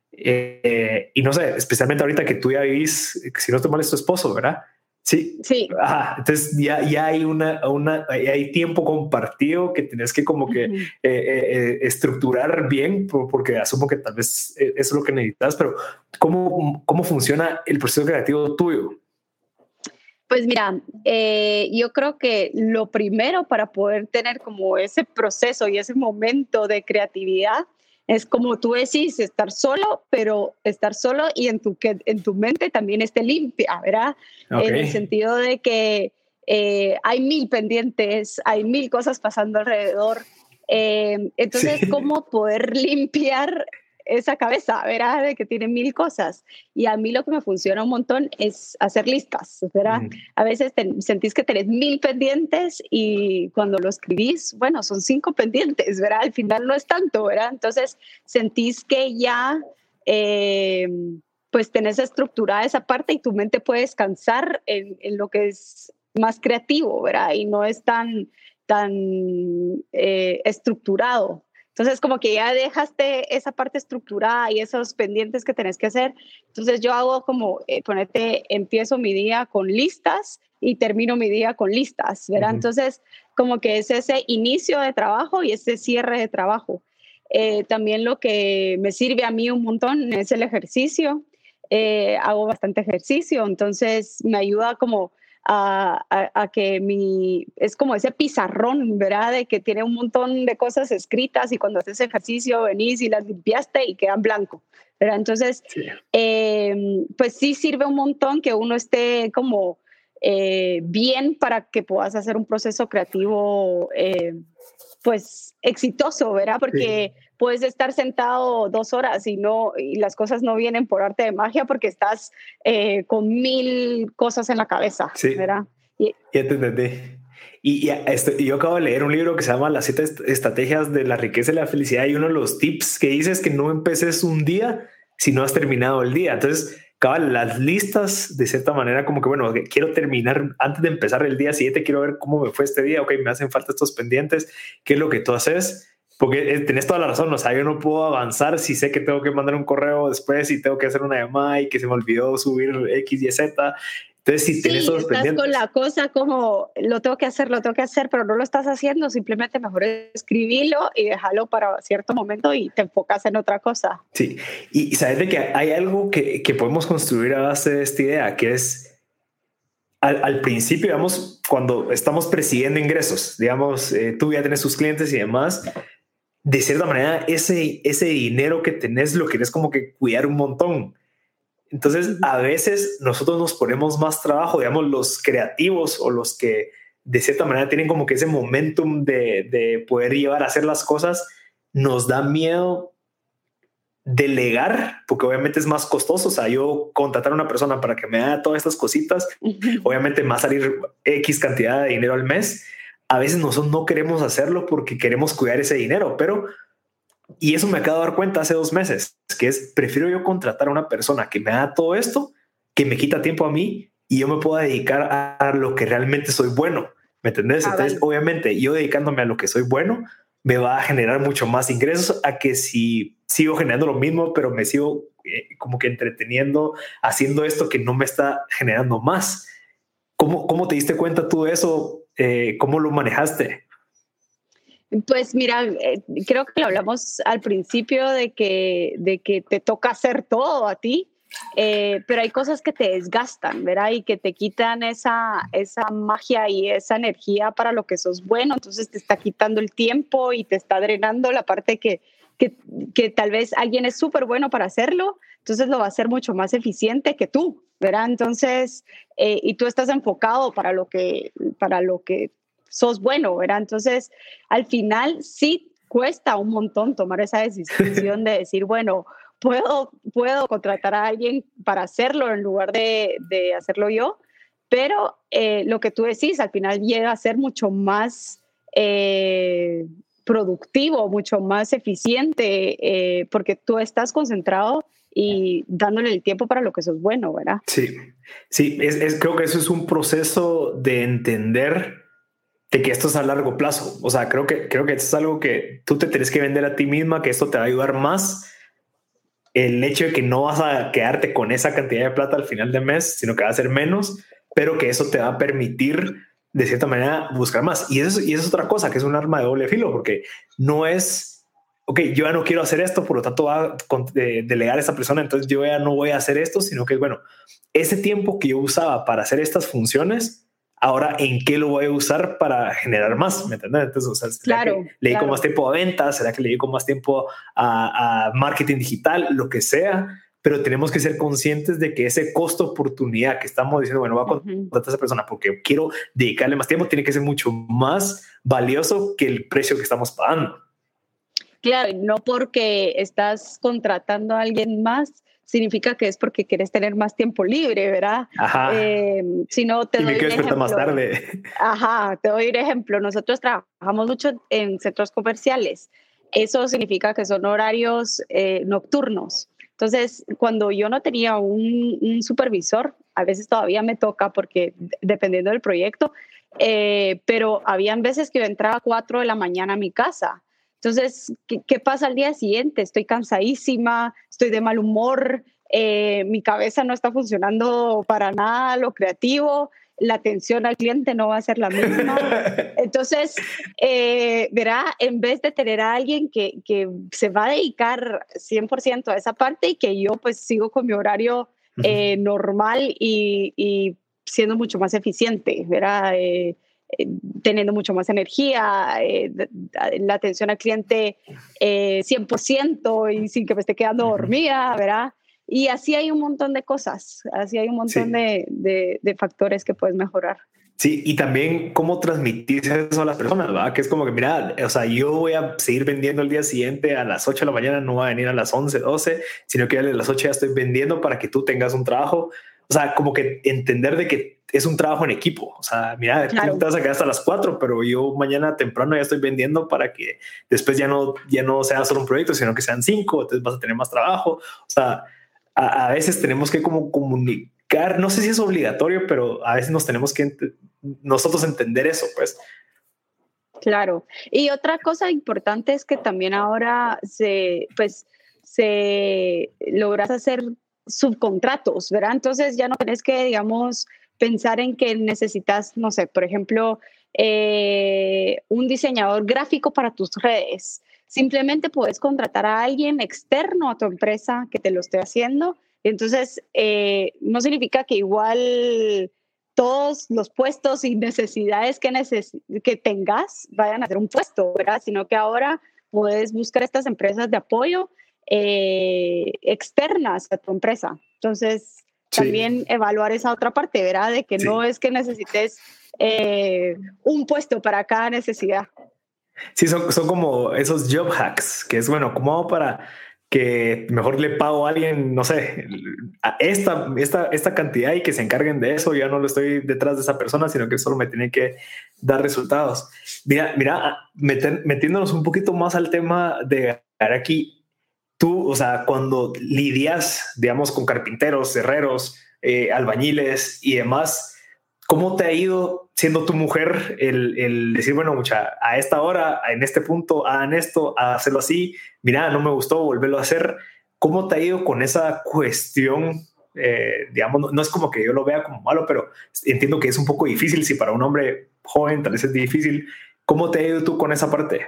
Eh, y no sé, especialmente ahorita que tú ya vivís, si no te mal es tu esposo, ¿verdad? Sí. Sí. Ajá. Entonces ya, ya hay una, una, hay tiempo compartido que tienes que como que uh-huh. eh, eh, estructurar bien, porque asumo que tal vez eso es lo que necesitas, pero ¿cómo, cómo funciona el proceso creativo tuyo? Pues mira, eh, yo creo que lo primero para poder tener como ese proceso y ese momento de creatividad es como tú decís, estar solo, pero estar solo y en tu, que en tu mente también esté limpia, ¿verdad? Okay. En el sentido de que eh, hay mil pendientes, hay mil cosas pasando alrededor. Eh, entonces, sí. ¿Cómo poder limpiar esa cabeza, ¿verdad? De que tiene mil cosas. Y a mí lo que me funciona un montón es hacer listas, ¿verdad? Mm. A veces te, sentís que tenés mil pendientes y cuando lo escribís, bueno, son cinco pendientes, ¿verdad? Al final no es tanto, ¿verdad? Entonces sentís que ya, eh, pues tenés estructurada esa parte y tu mente puede descansar en, en lo que es más creativo, ¿verdad? Y no es tan, tan eh, estructurado. Entonces, como que ya dejaste esa parte estructurada y esos pendientes que tenés que hacer. Entonces, yo hago como, eh, ponete, empiezo mi día con listas y termino mi día con listas, ¿verdad? Uh-huh. Entonces, como que es ese inicio de trabajo y ese cierre de trabajo. Eh, también lo que me sirve a mí un montón es el ejercicio. Eh, hago bastante ejercicio, entonces me ayuda como A, a, a que mi, es como ese pizarrón, ¿verdad? De que tiene un montón de cosas escritas y cuando haces ejercicio venís y las limpiaste y quedan blanco, ¿verdad? Entonces, sí. Eh, pues sí sirve un montón que uno esté como eh, bien para que puedas hacer un proceso creativo eh, pues exitoso, ¿verdad? Porque sí. Puedes estar sentado dos horas y, no, y las cosas no vienen por arte de magia porque estás eh, con mil cosas en la cabeza, sí. ¿Verdad? Y, ya te entendí. Y, y esto, yo acabo de leer un libro que se llama Las siete estrategias de la riqueza y la felicidad y uno de los tips que dice es que no empeces un día si no has terminado el día. Entonces, cabal, las listas de cierta manera como que, bueno, quiero terminar antes de empezar el día siguiente, quiero ver cómo me fue este día, ok, me hacen falta estos pendientes, ¿qué es lo que tú haces? Porque tenés toda la razón, o sea, yo no puedo avanzar si sé que tengo que mandar un correo después y tengo que hacer una llamada y que se me olvidó subir X, Y, Z. Entonces, si sí, tenés todos estás pendientes. Con la cosa como lo tengo que hacer, lo tengo que hacer, pero no lo estás haciendo, simplemente mejor escribirlo y dejarlo para cierto momento y te enfocas en otra cosa. Sí, y sabes de que hay algo que, que podemos construir a base de esta idea, que es al, al principio, digamos, cuando estamos persiguiendo ingresos, digamos, eh, tú ya tienes tus clientes y demás, de cierta manera, ese, ese dinero que tenés lo querés como que cuidar un montón. Entonces, a veces nosotros nos ponemos más trabajo, digamos, los creativos o los que de cierta manera tienen como que ese momentum de, de poder llevar a hacer las cosas, nos da miedo delegar, porque obviamente es más costoso. O sea, yo contratar a una persona para que me haga todas estas cositas, obviamente me va a salir X cantidad de dinero al mes. A veces nosotros no queremos hacerlo porque queremos cuidar ese dinero, pero, y eso me acabo de dar cuenta hace dos meses, que es, prefiero yo contratar a una persona que me haga todo esto, que me quita tiempo a mí y yo me puedo dedicar a lo que realmente soy bueno. ¿Me entendés? Ah, Entonces, vale. Obviamente, yo dedicándome a lo que soy bueno, me va a generar mucho más ingresos a que si sigo generando lo mismo, pero me sigo eh, como que entreteniendo haciendo esto que no me está generando más. ¿Cómo, cómo te diste cuenta tú de eso? Eh, ¿Cómo lo manejaste? Pues mira, eh, creo que lo hablamos al principio de que, de que te toca hacer todo a ti, eh, pero hay cosas que te desgastan, ¿verdad? Y que te quitan esa, esa magia y esa energía para lo que sos bueno, entonces te está quitando el tiempo y te está drenando la parte que, que, que tal vez alguien es súper bueno para hacerlo, entonces lo va a hacer mucho más eficiente que tú, ¿verdad? Entonces, eh, y tú estás enfocado para lo que, para lo que sos bueno, ¿verdad? Entonces, al final sí cuesta un montón tomar esa decisión de decir, bueno, puedo, puedo contratar a alguien para hacerlo en lugar de, de hacerlo yo, pero eh, lo que tú decís al final llega a ser mucho más eh, productivo, mucho más eficiente, eh, porque tú estás concentrado y dándole el tiempo para lo que sos bueno, ¿verdad? Sí, sí, es, es, creo que eso es un proceso de entender de que esto es a largo plazo. O sea, creo que, creo que esto es algo que tú te tienes que vender a ti misma, que esto te va a ayudar más. El hecho de que no vas a quedarte con esa cantidad de plata al final del mes, sino que va a ser menos, pero que eso te va a permitir de cierta manera buscar más. Y eso, y eso es otra cosa, que es un arma de doble filo, porque no es, ok, yo ya no quiero hacer esto, por lo tanto va a delegar a esa persona, entonces yo ya no voy a hacer esto, sino que, bueno, ese tiempo que yo usaba para hacer estas funciones, ahora en qué lo voy a usar para generar más, ¿me entiendes? Entonces, o sea, ¿será claro, que le dedico claro. más tiempo a ventas? ¿Será que le dedico más tiempo a, a marketing digital? Lo que sea, pero tenemos que ser conscientes de que ese costo oportunidad que estamos diciendo, bueno, voy a contratar a esa persona porque quiero dedicarle más tiempo, tiene que ser mucho más valioso que el precio que estamos pagando. Claro, no porque estás contratando a alguien más significa que es porque quieres tener más tiempo libre, ¿verdad? Ajá. Eh, si no, te y doy me quiero un despertar ejemplo. más tarde. Ajá, te doy un ejemplo. Nosotros trabajamos mucho en centros comerciales. Eso significa que son horarios eh, nocturnos. Entonces, cuando yo no tenía un, un supervisor, a veces todavía me toca porque dependiendo del proyecto, eh, pero habían veces que yo entraba a cuatro de la mañana a mi casa. Entonces, ¿qué, qué pasa al día siguiente? Estoy cansadísima, estoy de mal humor, eh, mi cabeza no está funcionando para nada lo creativo, la atención al cliente no va a ser la misma. Entonces, eh, verá, en vez de tener a alguien que, que se va a dedicar cien por ciento a esa parte y que yo pues sigo con mi horario eh, normal y, y siendo mucho más eficiente, ¿verdad? Eh, eh, teniendo mucho más energía, eh, la atención al cliente eh, cien por ciento y sin que me esté quedando dormida, ¿verdad? Y así hay un montón de cosas, así hay un montón sí. de, de, de factores que puedes mejorar. Sí, y también cómo transmitir eso a las personas, ¿verdad? Que es como que, mira, o sea, yo voy a seguir vendiendo el día siguiente a las ocho de la mañana, no voy a venir a las once, doce, sino que a las ocho ya estoy vendiendo para que tú tengas un trabajo. O sea, como que entender de que es un trabajo en equipo. O sea, mira, claro. Tú te vas a quedar hasta las cuatro, pero yo mañana temprano ya estoy vendiendo para que después ya no, ya no sea solo un proyecto, sino que sean cinco, entonces vas a tener más trabajo. O sea, a, a veces tenemos que como comunicar, no sé si es obligatorio, pero a veces nos tenemos que ent- nosotros entender eso, pues. Claro. Y otra cosa importante es que también ahora se, pues, se logras hacer subcontratos, ¿verdad? Entonces ya no tenés que, digamos, pensar en que necesitas, no sé, por ejemplo, eh, un diseñador gráfico para tus redes. Simplemente puedes contratar a alguien externo a tu empresa que te lo esté haciendo. Entonces, eh, no significa que igual todos los puestos y necesidades que, neces- que tengas vayan a ser un puesto, ¿verdad? Sino que ahora puedes buscar estas empresas de apoyo eh, externas a tu empresa. Entonces, sí. También evaluar esa otra parte, ¿verdad? De que sí. No es que necesites eh, un puesto para cada necesidad. Sí, son, son como esos job hacks, que es bueno, ¿cómo hago para que mejor le pago a alguien, no sé, a esta, esta, esta cantidad y que se encarguen de eso. Ya no lo estoy detrás de esa persona, sino que solo me tiene que dar resultados. Mira, mira, meten, metiéndonos un poquito más al tema de aquí, tú, o sea, cuando lidias, digamos, con carpinteros, herreros, eh, albañiles y demás, ¿cómo te ha ido siendo tu mujer el, el decir, bueno, mucha, a esta hora, en este punto, hagan esto, a hacerlo así, mira, no me gustó, volverlo a hacer? ¿Cómo te ha ido con esa cuestión? Eh, digamos, no, no es como que yo lo vea como malo, pero entiendo que es un poco difícil. Si para un hombre joven tal vez es difícil, ¿cómo te ha ido tú con esa parte?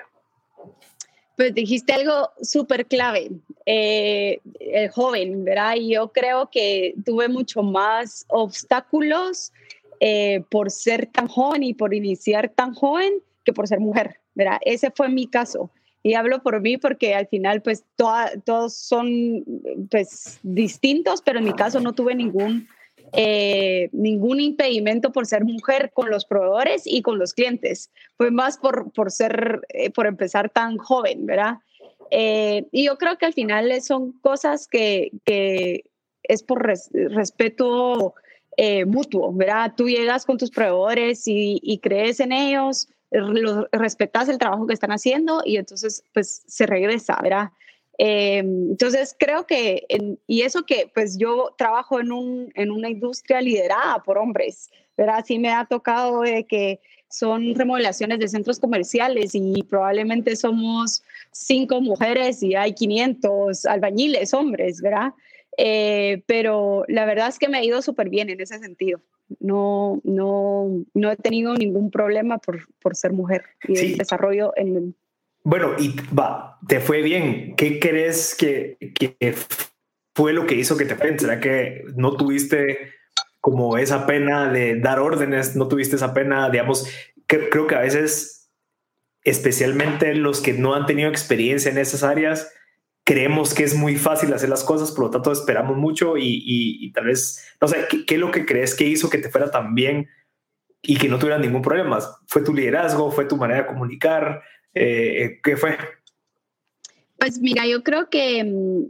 Pues dijiste algo súper clave, eh, el joven, ¿verdad? Y yo creo que tuve mucho más obstáculos eh, por ser tan joven y por iniciar tan joven que por ser mujer, ¿verdad? Ese fue mi caso. Y hablo por mí porque al final, pues, toda, todos son, pues, distintos, pero en mi caso no tuve ningún, eh, ningún impedimento por ser mujer con los proveedores y con los clientes. Fue más por, por ser, eh, por empezar tan joven, ¿verdad? Eh, y yo creo que al final son cosas que, que es por res, respeto eh, mutuo, ¿verdad? Tú llegas con tus proveedores y, y crees en ellos, los, respetas el trabajo que están haciendo y entonces pues se regresa, ¿verdad? Eh, entonces creo que, en, y eso que pues yo trabajo en, un, en una industria liderada por hombres, ¿verdad? Sí me ha tocado de que son remodelaciones de centros comerciales y probablemente somos cinco mujeres y hay quinientos albañiles hombres, ¿verdad? Eh, pero la verdad es que me ha ido súper bien en ese sentido. No, no, no he tenido ningún problema por, por ser mujer y Sí. el desarrollo en el... Bueno, y va, te fue bien. ¿Qué crees que, que fue lo que hizo que te fue bien? ¿Será que no tuviste como esa pena de dar órdenes? ¿No tuviste esa pena, digamos? Que, creo que a veces, especialmente los que no han tenido experiencia en esas áreas, creemos que es muy fácil hacer las cosas, por lo tanto esperamos mucho y, y, y tal vez, no sé, ¿qué, ¿qué es lo que crees que hizo que te fuera tan bien y que no tuvieras ningún problema? ¿Fue tu liderazgo? ¿Fue tu manera de comunicar? Eh, ¿Qué fue? Pues mira, yo creo que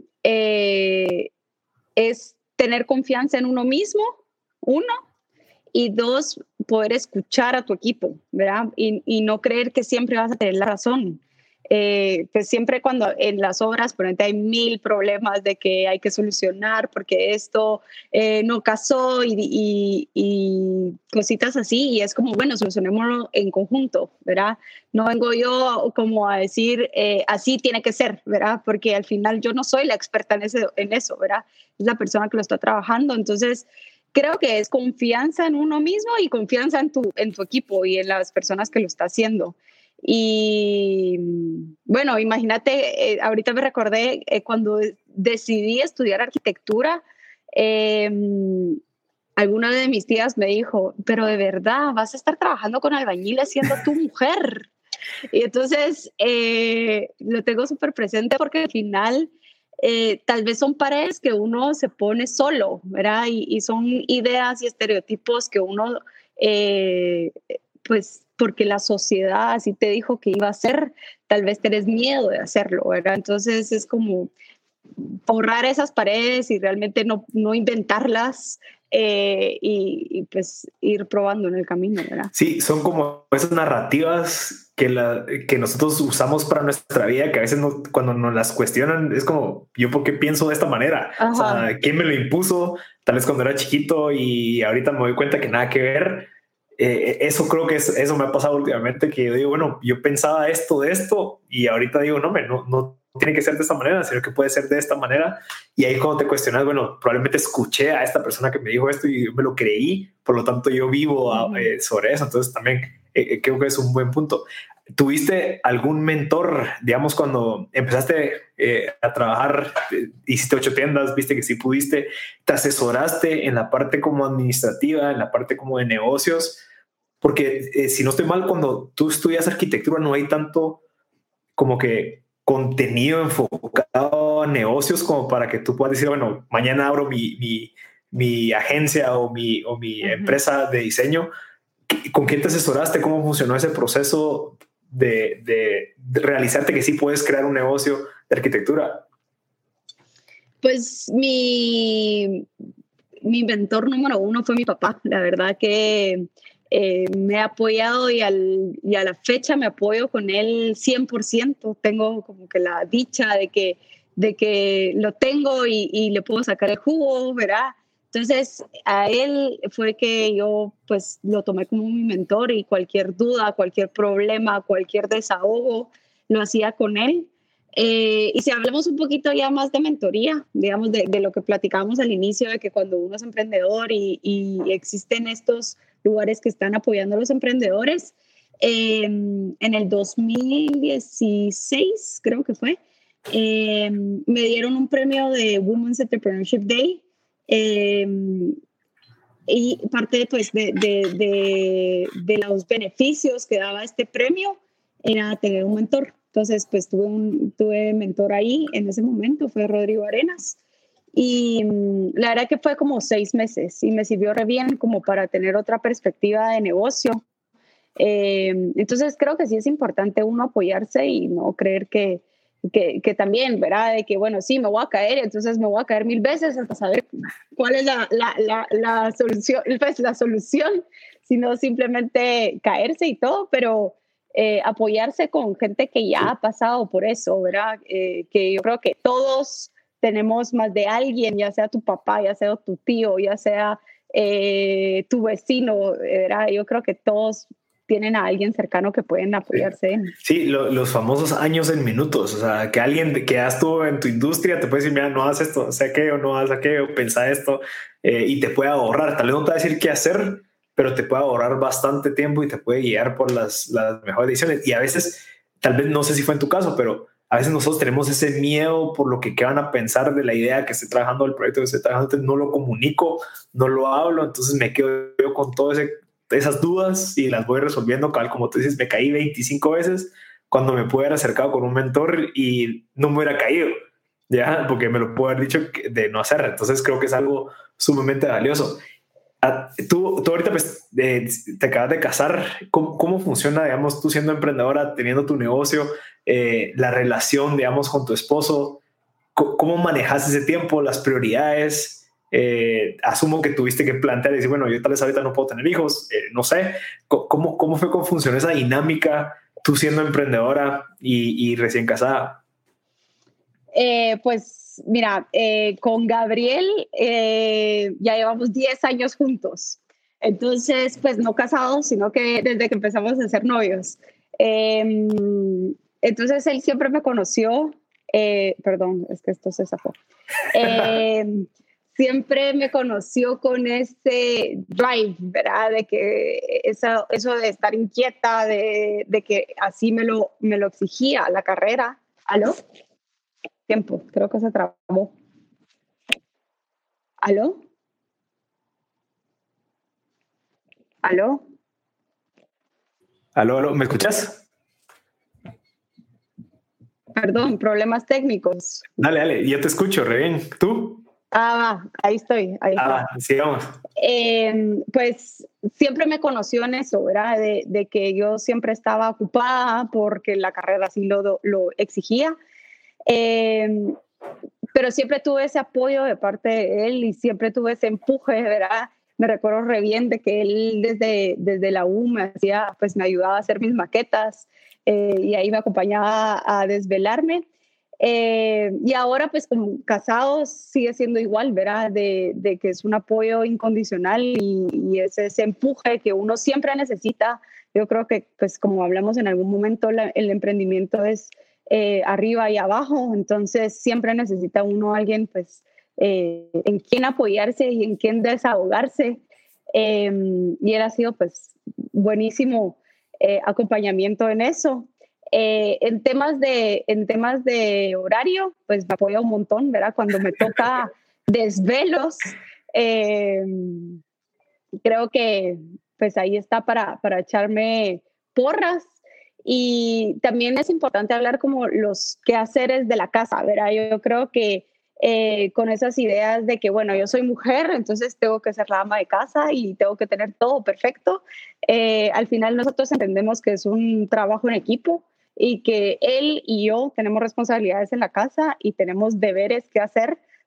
eh, es tener confianza en uno mismo, uno, y dos, poder escuchar a tu equipo, ¿verdad? Y, y no creer que siempre vas a tener la razón. Eh, pues siempre cuando en las obras, por ejemplo, hay mil problemas de que hay que solucionar porque esto eh, no casó y, y, y cositas así, y es como, bueno, solucionémoslo en conjunto, ¿verdad? No vengo yo como a decir, eh, así tiene que ser, ¿verdad? Porque al final yo no soy la experta en, ese, en eso, ¿verdad? Es la persona que lo está trabajando, entonces creo que es confianza en uno mismo y confianza en tu, en tu equipo y en las personas que lo está haciendo. Y bueno, imagínate, eh, ahorita me recordé eh, cuando decidí estudiar arquitectura, eh, alguna de mis tías me dijo, pero de verdad, vas a estar trabajando con albañiles siendo tu mujer. Y entonces eh, lo tengo súper presente porque al final eh, tal vez son paredes que uno se pone solo, ¿verdad? Y, y son ideas y estereotipos que uno, eh, pues porque la sociedad así te dijo que iba a hacer, tal vez tenés miedo de hacerlo, ¿verdad? Entonces es como borrar esas paredes y realmente no, no inventarlas eh, y, y pues ir probando en el camino, ¿verdad? Sí, son como esas narrativas que, la, que nosotros usamos para nuestra vida, que a veces no, cuando nos las cuestionan es como, ¿yo por qué pienso de esta manera? Ajá. O sea, ¿quién me lo impuso? Tal vez cuando era chiquito y ahorita me doy cuenta que nada que ver. Eh, eso creo que es, eso me ha pasado últimamente, que yo digo, bueno, yo pensaba esto de esto y ahorita digo, no, me, no, no tiene que ser de esta manera, sino que puede ser de esta manera. Y ahí cuando te cuestionas, bueno, probablemente escuché a esta persona que me dijo esto y yo me lo creí, por lo tanto yo vivo uh-huh. eh, sobre eso. Entonces también eh, creo que es un buen punto. ¿Tuviste algún mentor, digamos, cuando empezaste eh, a trabajar, eh, hiciste ocho tiendas, viste que sí pudiste, te asesoraste en la parte como administrativa, en la parte como de negocios? Porque eh, si no estoy mal, cuando tú estudias arquitectura no hay tanto como que contenido enfocado a negocios como para que tú puedas decir, bueno, mañana abro mi, mi, mi agencia o mi, o mi uh-huh. empresa de diseño. ¿Con quién te asesoraste? ¿Cómo funcionó ese proceso de, de, de realizarte que sí puedes crear un negocio de arquitectura? Pues mi, mi mentor número uno fue mi papá. La verdad que eh, me ha apoyado y, al, y a la fecha me apoyo con él cien por ciento. Tengo como que la dicha de que, de que lo tengo y, y le puedo sacar el jugo, ¿verdad? Entonces, a él fue que yo pues lo tomé como mi mentor y cualquier duda, cualquier problema, cualquier desahogo, lo hacía con él. Eh, y si hablamos un poquito ya más de mentoría, digamos, de, de lo que platicábamos al inicio, de que cuando uno es emprendedor y, y existen estos lugares que están apoyando a los emprendedores, eh, en el dos mil dieciséis, creo que fue, eh, me dieron un premio de Women's Entrepreneurship Day. Eh, y parte pues, de, de, de, de los beneficios que daba este premio era tener un mentor. Entonces, pues tuve un tuve mentor ahí en ese momento, fue Rodrigo Arenas. Y um, la verdad que fue como seis meses y me sirvió re bien como para tener otra perspectiva de negocio. Eh, entonces, creo que sí es importante uno apoyarse y no creer que, que, que también, ¿verdad? De que, bueno, sí, me voy a caer, entonces me voy a caer mil veces hasta saber cuál es la, la, la, la solución, pues, la solución, sino simplemente caerse y todo, pero eh, apoyarse con gente que ya ha pasado por eso, ¿verdad? Eh, que yo creo que todos tenemos más de alguien, ya sea tu papá, ya sea tu tío, ya sea eh, tu vecino, ¿verdad? Yo creo que todos tienen a alguien cercano que pueden apoyarse. Sí, lo, los famosos años en minutos, o sea, que alguien que ya estuvo en tu industria te puede decir, mira, no hagas esto, sé qué o no hagas aquello, pensá esto, eh, y te puede ahorrar. Tal vez no te va a decir qué hacer, pero te puede ahorrar bastante tiempo y te puede guiar por las, las mejores decisiones. Y a veces, tal vez no sé si fue en tu caso, pero a veces nosotros tenemos ese miedo por lo que, que van a pensar de la idea que estoy trabajando, del proyecto que estoy trabajando, entonces no lo comunico, no lo hablo, entonces me quedo yo con todo ese esas dudas y las voy resolviendo, como tú dices, me caí veinticinco veces cuando me pude haber acercado con un mentor y no me hubiera caído, ya, porque me lo puedo haber dicho de no hacer. Entonces creo que es algo sumamente valioso. Tú, tú ahorita pues, eh, te acabas de casar. ¿Cómo, cómo funciona, digamos, tú siendo emprendedora, teniendo tu negocio, eh, la relación, digamos, con tu esposo? ¿Cómo manejas ese tiempo, las prioridades? Eh, asumo que tuviste que plantear y decir, bueno, yo tal vez ahorita no puedo tener hijos, eh, no sé. ¿Cómo, cómo fue, cómo funcionó esa dinámica tú siendo emprendedora y, y recién casada? Eh, pues mira, eh, con Gabriel eh, ya llevamos diez años juntos. Entonces, pues no casados, sino que desde que empezamos a ser novios. Eh, entonces, él siempre me conoció. Eh, perdón, es que esto se zafó. Eh, siempre me conoció con ese drive, ¿verdad? De que eso, eso de estar inquieta, de, de que así me lo, me lo exigía la carrera. ¿Aló? Tiempo, creo que se trabó. ¿Aló? ¿Aló? ¿Aló, aló? ¿Me escuchas? Perdón, problemas técnicos. Dale, dale, yo te escucho, re bien. ¿Tú? Ah, ahí estoy, ahí Ah, está. sigamos. Eh, pues siempre me conoció en eso, ¿verdad? De, de que yo siempre estaba ocupada porque la carrera así lo, lo exigía. Eh, pero siempre tuve ese apoyo de parte de él y siempre tuve ese empuje, ¿verdad? Me recuerdo re bien de que él desde, desde la U me hacía, pues me ayudaba a hacer mis maquetas eh, y ahí me acompañaba a desvelarme. Eh, y ahora, pues como casados, sigue siendo igual, ¿verdad? De, de que es un apoyo incondicional y, y es ese empuje que uno siempre necesita. Yo creo que, pues como hablamos en algún momento, la, el emprendimiento es eh, arriba y abajo, entonces siempre necesita uno a alguien, pues, eh, en quien apoyarse y en quien desahogarse. Eh, y él ha sido, pues, buenísimo eh, acompañamiento en eso. Eh, en, temas de, en temas de horario, pues me apoya un montón, ¿verdad? Cuando me toca desvelos, eh, creo que pues ahí está para, para echarme porras. Y también es importante hablar como los quehaceres de la casa, ¿verdad? Yo, yo creo que eh, con esas ideas de que, bueno, yo soy mujer, entonces tengo que ser la ama de casa y tengo que tener todo perfecto. Eh, al final nosotros entendemos que es un trabajo en equipo y que él y yo tenemos responsabilidades en la casa y tenemos deberes que hacer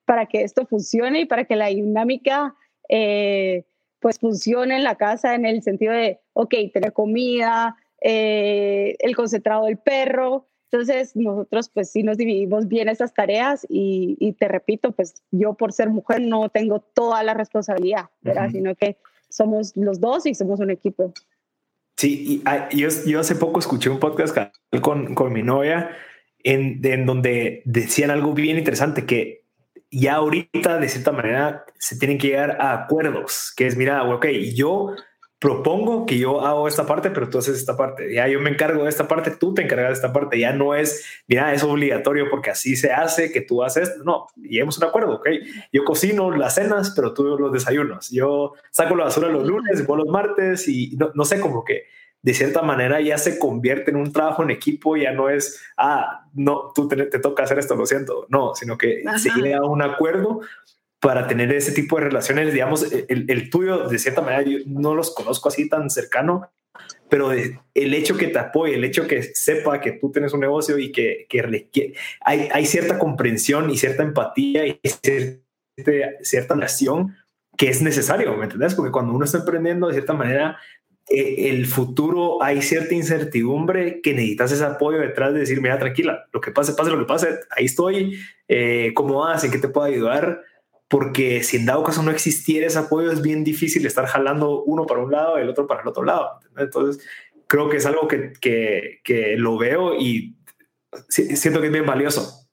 para que esto funcione y para que la dinámica eh, pues funcione en la casa en el sentido de, ok, tener comida, eh, el concentrado del perro. Entonces nosotros pues sí nos dividimos bien esas tareas y, y te repito, pues yo por ser mujer no tengo toda la responsabilidad, ¿verdad? Uh-huh. Sino que somos los dos y somos un equipo. Sí, y yo, yo hace poco escuché un podcast con, con mi novia en, en donde decían algo bien interesante, que ya ahorita de cierta manera se tienen que llegar a acuerdos, que es, mira, ok, yo propongo que yo hago esta parte, pero tú haces esta parte. Ya yo me encargo de esta parte, tú te encargas de esta parte. Ya no es, mira, es obligatorio porque así se hace, que tú haces esto. No, lleguemos a un acuerdo, ok. Yo cocino las cenas, pero tú los desayunos. Yo saco la basura los lunes, vos los martes y no, no sé, como que de cierta manera ya se convierte en un trabajo en equipo. Ya no es, ah, no, tú te, te toca hacer esto, lo siento. No, sino que Ajá. se llega a un acuerdo para tener ese tipo de relaciones. Digamos, el, el tuyo, de cierta manera, yo no los conozco así tan cercano, pero de, el hecho que te apoye, el hecho que sepa que tú tienes un negocio y que, que, que hay, hay cierta comprensión y cierta empatía y cierta, cierta relación que es necesario, ¿me entiendes? Porque cuando uno está emprendiendo, de cierta manera, eh, el futuro hay cierta incertidumbre que necesitas ese apoyo detrás de decir, mira, tranquila, lo que pase, pase lo que pase, ahí estoy, eh, ¿cómo vas? ¿En qué te puedo ayudar? Porque si en dado caso no existiera ese apoyo, es bien difícil estar jalando uno para un lado y el otro para el otro lado. Entonces, creo que es algo que, que, que lo veo y siento que es bien valioso.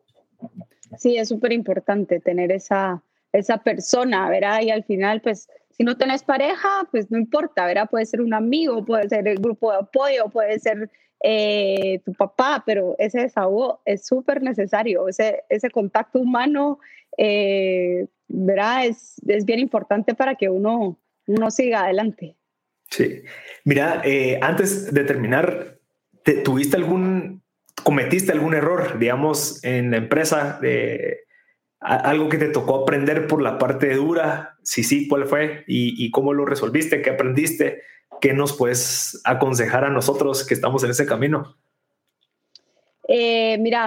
Sí, es súper importante tener esa, esa persona, ¿verdad? Y al final, pues, si no tenés pareja, pues no importa, ¿verdad? Puede ser un amigo, puede ser el grupo de apoyo, puede ser eh, tu papá, pero ese desahogo es súper necesario, ese, ese contacto humano, eh, ¿verdad? Es, es bien importante para que uno, uno siga adelante. Sí. Mira, eh, antes de terminar, ¿te, ¿tuviste algún, cometiste algún error, digamos, en la empresa de a, algo que te tocó aprender por la parte dura? Si sí, ¿cuál fue? ¿Y, y cómo lo resolviste? ¿Qué aprendiste? ¿Qué nos puedes aconsejar a nosotros que estamos en ese camino? Eh, mira,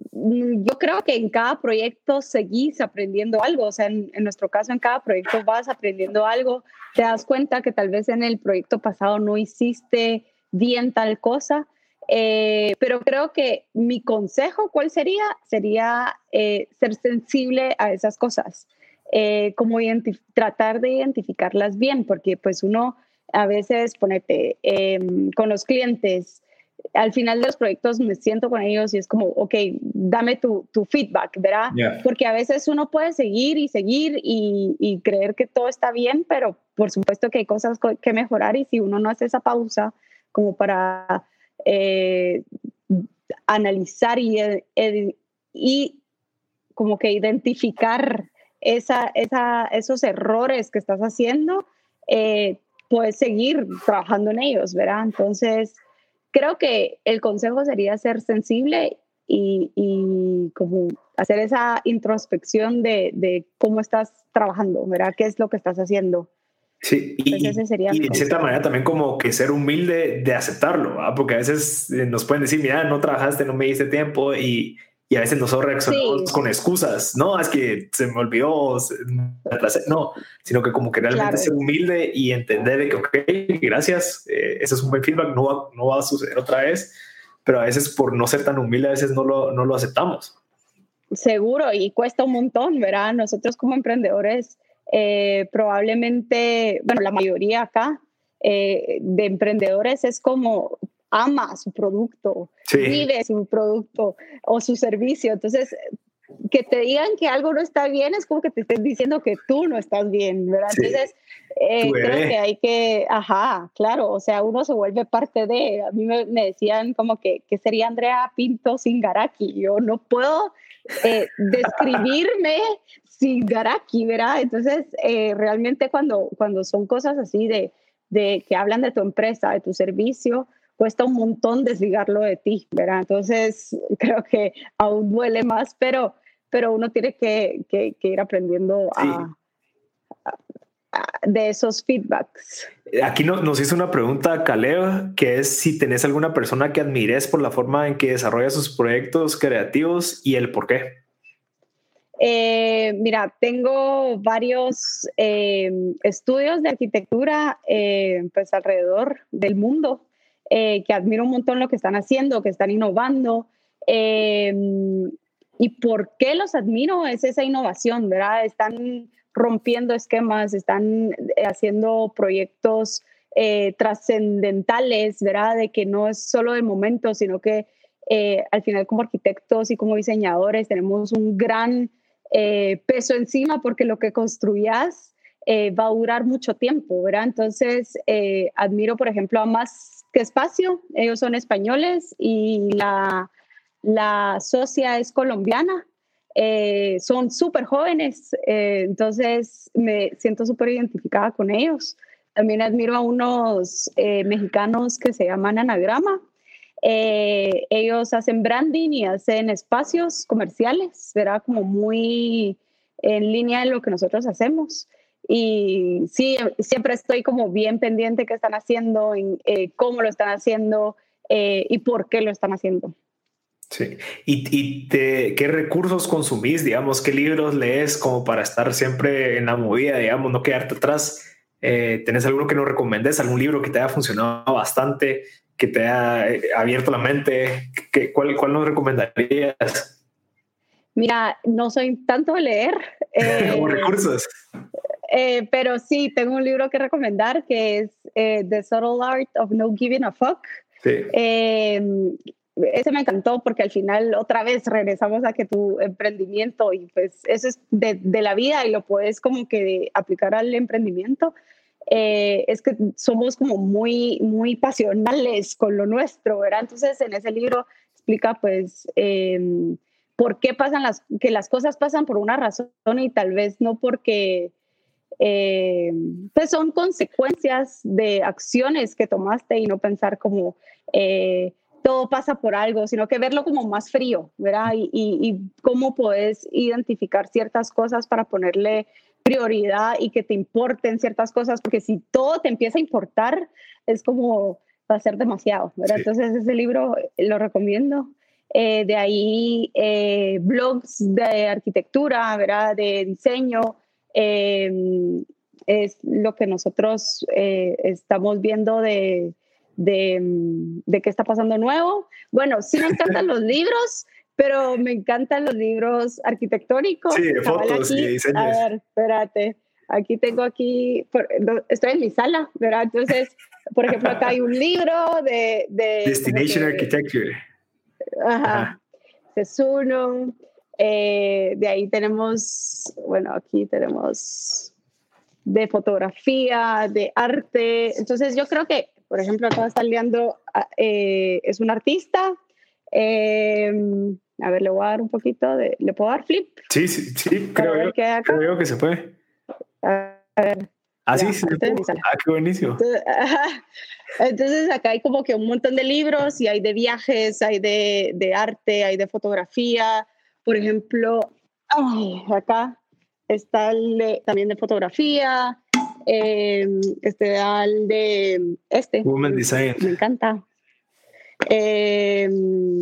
yo creo que en cada proyecto seguís aprendiendo algo, o sea, en, en nuestro caso, en cada proyecto vas aprendiendo algo, te das cuenta que tal vez en el proyecto pasado no hiciste bien tal cosa, eh, pero creo que mi consejo, ¿cuál sería? Sería eh, ser sensible a esas cosas, eh, como tratar de identificarlas bien, porque pues uno a veces, ponete, eh, con los clientes, al final de los proyectos me siento con ellos y es como, ok, dame tu, tu feedback, ¿verdad? Yeah. Porque a veces uno puede seguir y seguir y, y creer que todo está bien, pero por supuesto que hay cosas que mejorar y si uno no hace esa pausa como para eh, analizar y, ed, y como que identificar esa, esa, esos errores que estás haciendo, eh, puedes seguir trabajando en ellos, ¿verdad? Entonces, creo que el consejo sería ser sensible y, y como hacer esa introspección de, de cómo estás trabajando, ¿verdad? ¿Qué es lo que estás haciendo? Sí, y, pues ese sería y de cierta manera también como que ser humilde de aceptarlo, ¿verdad? Porque a veces nos pueden decir, mira, no trabajaste, no me diste tiempo y, y a veces nosotros reaccionamos sí. con excusas, no, es que se me olvidó, me atrasé, no, sino que como que realmente claro. ser humilde y entender que, ok, gracias, eh, ese es un buen feedback, no va, no va a suceder otra vez, pero a veces por no ser tan humilde, a veces no lo, no lo aceptamos. Seguro, y cuesta un montón, ¿verdad? Nosotros como emprendedores, eh, probablemente, bueno, la mayoría acá eh, de emprendedores es como ama su producto, sí. vive su producto o su servicio. Entonces, que te digan que algo no está bien es como que te estén diciendo que tú no estás bien, ¿verdad? Sí. Entonces, eh, creo que hay que, ajá, claro, o sea, uno se vuelve parte de, a mí me, me decían como que, que sería Andrea Pinto sin Garaki. Yo no puedo eh, describirme sin Garaki, ¿verdad? Entonces, eh, realmente cuando, cuando son cosas así de, de que hablan de tu empresa, de tu servicio, cuesta un montón desligarlo de ti, ¿verdad? Entonces, creo que aún duele más, pero, pero uno tiene que, que, que ir aprendiendo sí. a, a, a, de esos feedbacks. Aquí no, nos hizo una pregunta Caleb, que es si tenés alguna persona que admires por la forma en que desarrolla sus proyectos creativos y el por qué. Eh, mira, tengo varios eh, estudios de arquitectura eh, pues alrededor del mundo eh, que admiro un montón lo que están haciendo, que están innovando. Eh, ¿Y por qué los admiro? Es esa innovación, ¿verdad? Están rompiendo esquemas, están haciendo proyectos eh, trascendentales, ¿verdad? De que no es solo de momento, sino que eh, al final como arquitectos y como diseñadores tenemos un gran eh, peso encima porque lo que construyas eh, va a durar mucho tiempo, ¿verdad? Entonces, eh, admiro, por ejemplo, a Más que Espacio. Ellos son españoles y la, la socia es colombiana. Eh, son súper jóvenes, eh, entonces me siento súper identificada con ellos. También admiro a unos eh, mexicanos que se llaman Anagrama. Eh, ellos hacen branding y hacen espacios comerciales, será como muy en línea de lo que nosotros hacemos. Y sí, siempre estoy como bien pendiente qué están haciendo, en, eh, cómo lo están haciendo eh, y por qué lo están haciendo. Sí. ¿Y, y te, qué recursos consumís, digamos, qué libros lees como para estar siempre en la movida, digamos, no quedarte atrás? Eh, ¿Tenés alguno que nos recomendes, algún libro que te haya funcionado bastante, que te haya eh, abierto la mente? ¿Qué, cuál, ¿Cuál nos recomendarías? Mira, no soy tanto de leer. Eh, o recursos. Eh, pero sí, tengo un libro que recomendar que es eh, The Subtle Art of No Giving a Fuck. Sí. Eh, ese me encantó porque al final otra vez regresamos a que tu emprendimiento y pues eso es de, de la vida y lo puedes como que aplicar al emprendimiento. Eh, es que somos como muy, muy pasionales con lo nuestro, ¿verdad? Entonces en ese libro explica pues eh, por qué pasan las, que las cosas pasan por una razón y tal vez no porque eh, pues son consecuencias de acciones que tomaste y no pensar como eh, todo pasa por algo, sino que verlo como más frío, ¿verdad? Y, y, y cómo puedes identificar ciertas cosas para ponerle prioridad y que te importen ciertas cosas, porque si todo te empieza a importar, es como va a ser demasiado, ¿verdad? Sí. Entonces ese libro lo recomiendo. Eh, de ahí eh, blogs de arquitectura, ¿verdad? De diseño. Eh, es lo que nosotros eh, estamos viendo de, de, de qué está pasando nuevo. Bueno, sí me encantan los libros, pero me encantan los libros arquitectónicos. Sí, de fotos aquí, y diseños. A ver, espérate. Aquí tengo aquí, estoy en mi sala, ¿verdad? Entonces, por ejemplo, acá hay un libro de... de Destination que, Architecture. Ajá, ajá. Es uno. Eh, de ahí tenemos, bueno, aquí tenemos de fotografía, de arte. Entonces yo creo que, por ejemplo, acá está Leandro, eh, es un artista. Eh, a ver, le voy a dar un poquito de... ¿Le puedo dar flip? Sí, sí, sí, creo, yo, creo yo que se puede. A ver. Ah, ya, sí, sí. Ah, qué buenísimo. Entonces, entonces acá hay como que un montón de libros y hay de viajes, hay de, de arte, hay de fotografía. Por ejemplo, ay, acá está el de, también de fotografía, eh, este el de este. Women Design. Me encanta. Eh,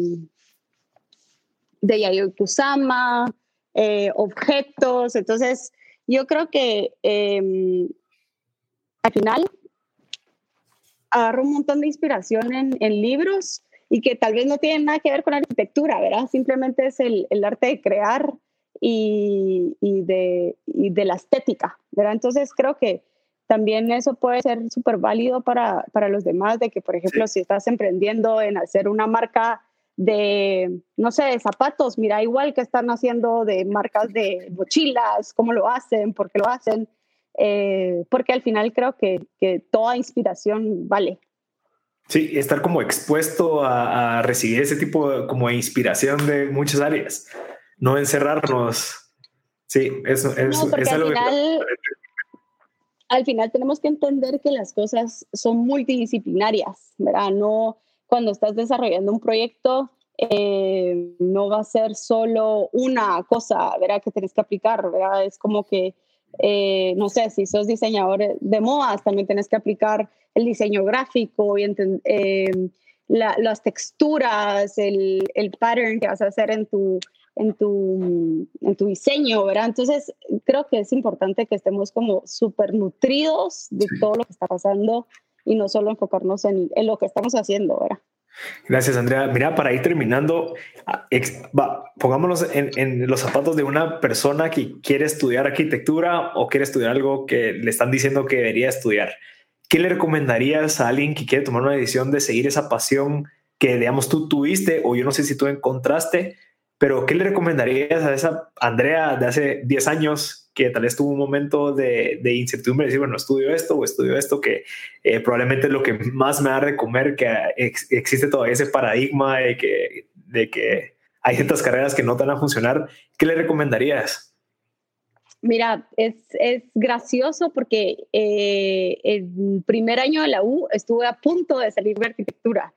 de Yayoi Kusama, eh, objetos. Entonces, yo creo que eh, al final agarro un montón de inspiración en, en libros y que tal vez no tienen nada que ver con arquitectura, ¿verdad? Simplemente es el, el arte de crear y, y, de, y de la estética, ¿verdad? Entonces creo que también eso puede ser súper válido para, para los demás, de que, por ejemplo, sí. Si estás emprendiendo en hacer una marca de, no sé, de zapatos, mira igual que están haciendo de marcas de mochilas, cómo lo hacen, por qué lo hacen. Eh, porque al final creo que, que toda inspiración vale. Sí, estar como expuesto a, a recibir ese tipo de, como de inspiración de muchas áreas, no encerrarnos. Sí, eso es, no, porque es al algo final, que... al final tenemos que entender que las cosas son multidisciplinarias, ¿verdad? No, cuando estás desarrollando un proyecto, eh, no va a ser solo una cosa, ¿verdad? Que tienes que aplicar, ¿verdad? Es como que Eh, no sé, si sos diseñador de modas, también tienes que aplicar el diseño gráfico y eh, la, las texturas, el, el pattern que vas a hacer en tu en tu, en tu diseño, ¿verdad? Entonces, creo que es importante que estemos como súper nutridos de Sí. todo lo que está pasando y no solo enfocarnos en, en lo que estamos haciendo, ¿verdad? Gracias, Andrea. Mira, para ir terminando, ex, va, pongámonos en, en los zapatos de una persona que quiere estudiar arquitectura o quiere estudiar algo que le están diciendo que debería estudiar. ¿Qué le recomendarías a alguien que quiere tomar una decisión de seguir esa pasión que, digamos, tú tuviste o yo no sé si tú encontraste? Pero ¿qué le recomendarías a esa Andrea de hace diez años que tal vez tuvo un momento de, de incertidumbre, de decir, bueno, estudio esto o estudio esto, que eh, probablemente es lo que más me da de comer, que ex, existe todavía ese paradigma de que, de que hay ciertas carreras que no te van a funcionar? ¿Qué le recomendarías? Mira, es, es gracioso porque eh, el primer año de la U estuve a punto de salir de arquitectura.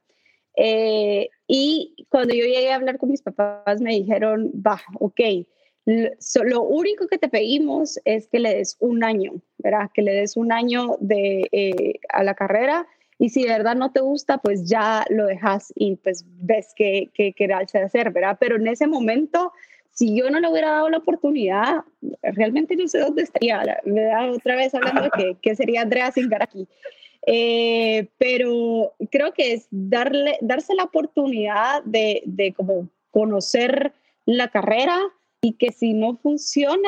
Eh, y cuando yo llegué a hablar con mis papás me dijeron, va, ok, lo, lo único que te pedimos es que le des un año, ¿verdad? Que le des un año de, eh, a la carrera y si de verdad no te gusta, pues ya lo dejas y pues ves qué qué querés hacer, ¿verdad? Pero en ese momento, si yo no le hubiera dado la oportunidad, realmente no sé dónde estaría, ¿verdad? Otra vez hablando de que, que sería Andrea sin aquí. Eh, pero creo que es darle, darse la oportunidad de, de como conocer la carrera y que si no funciona,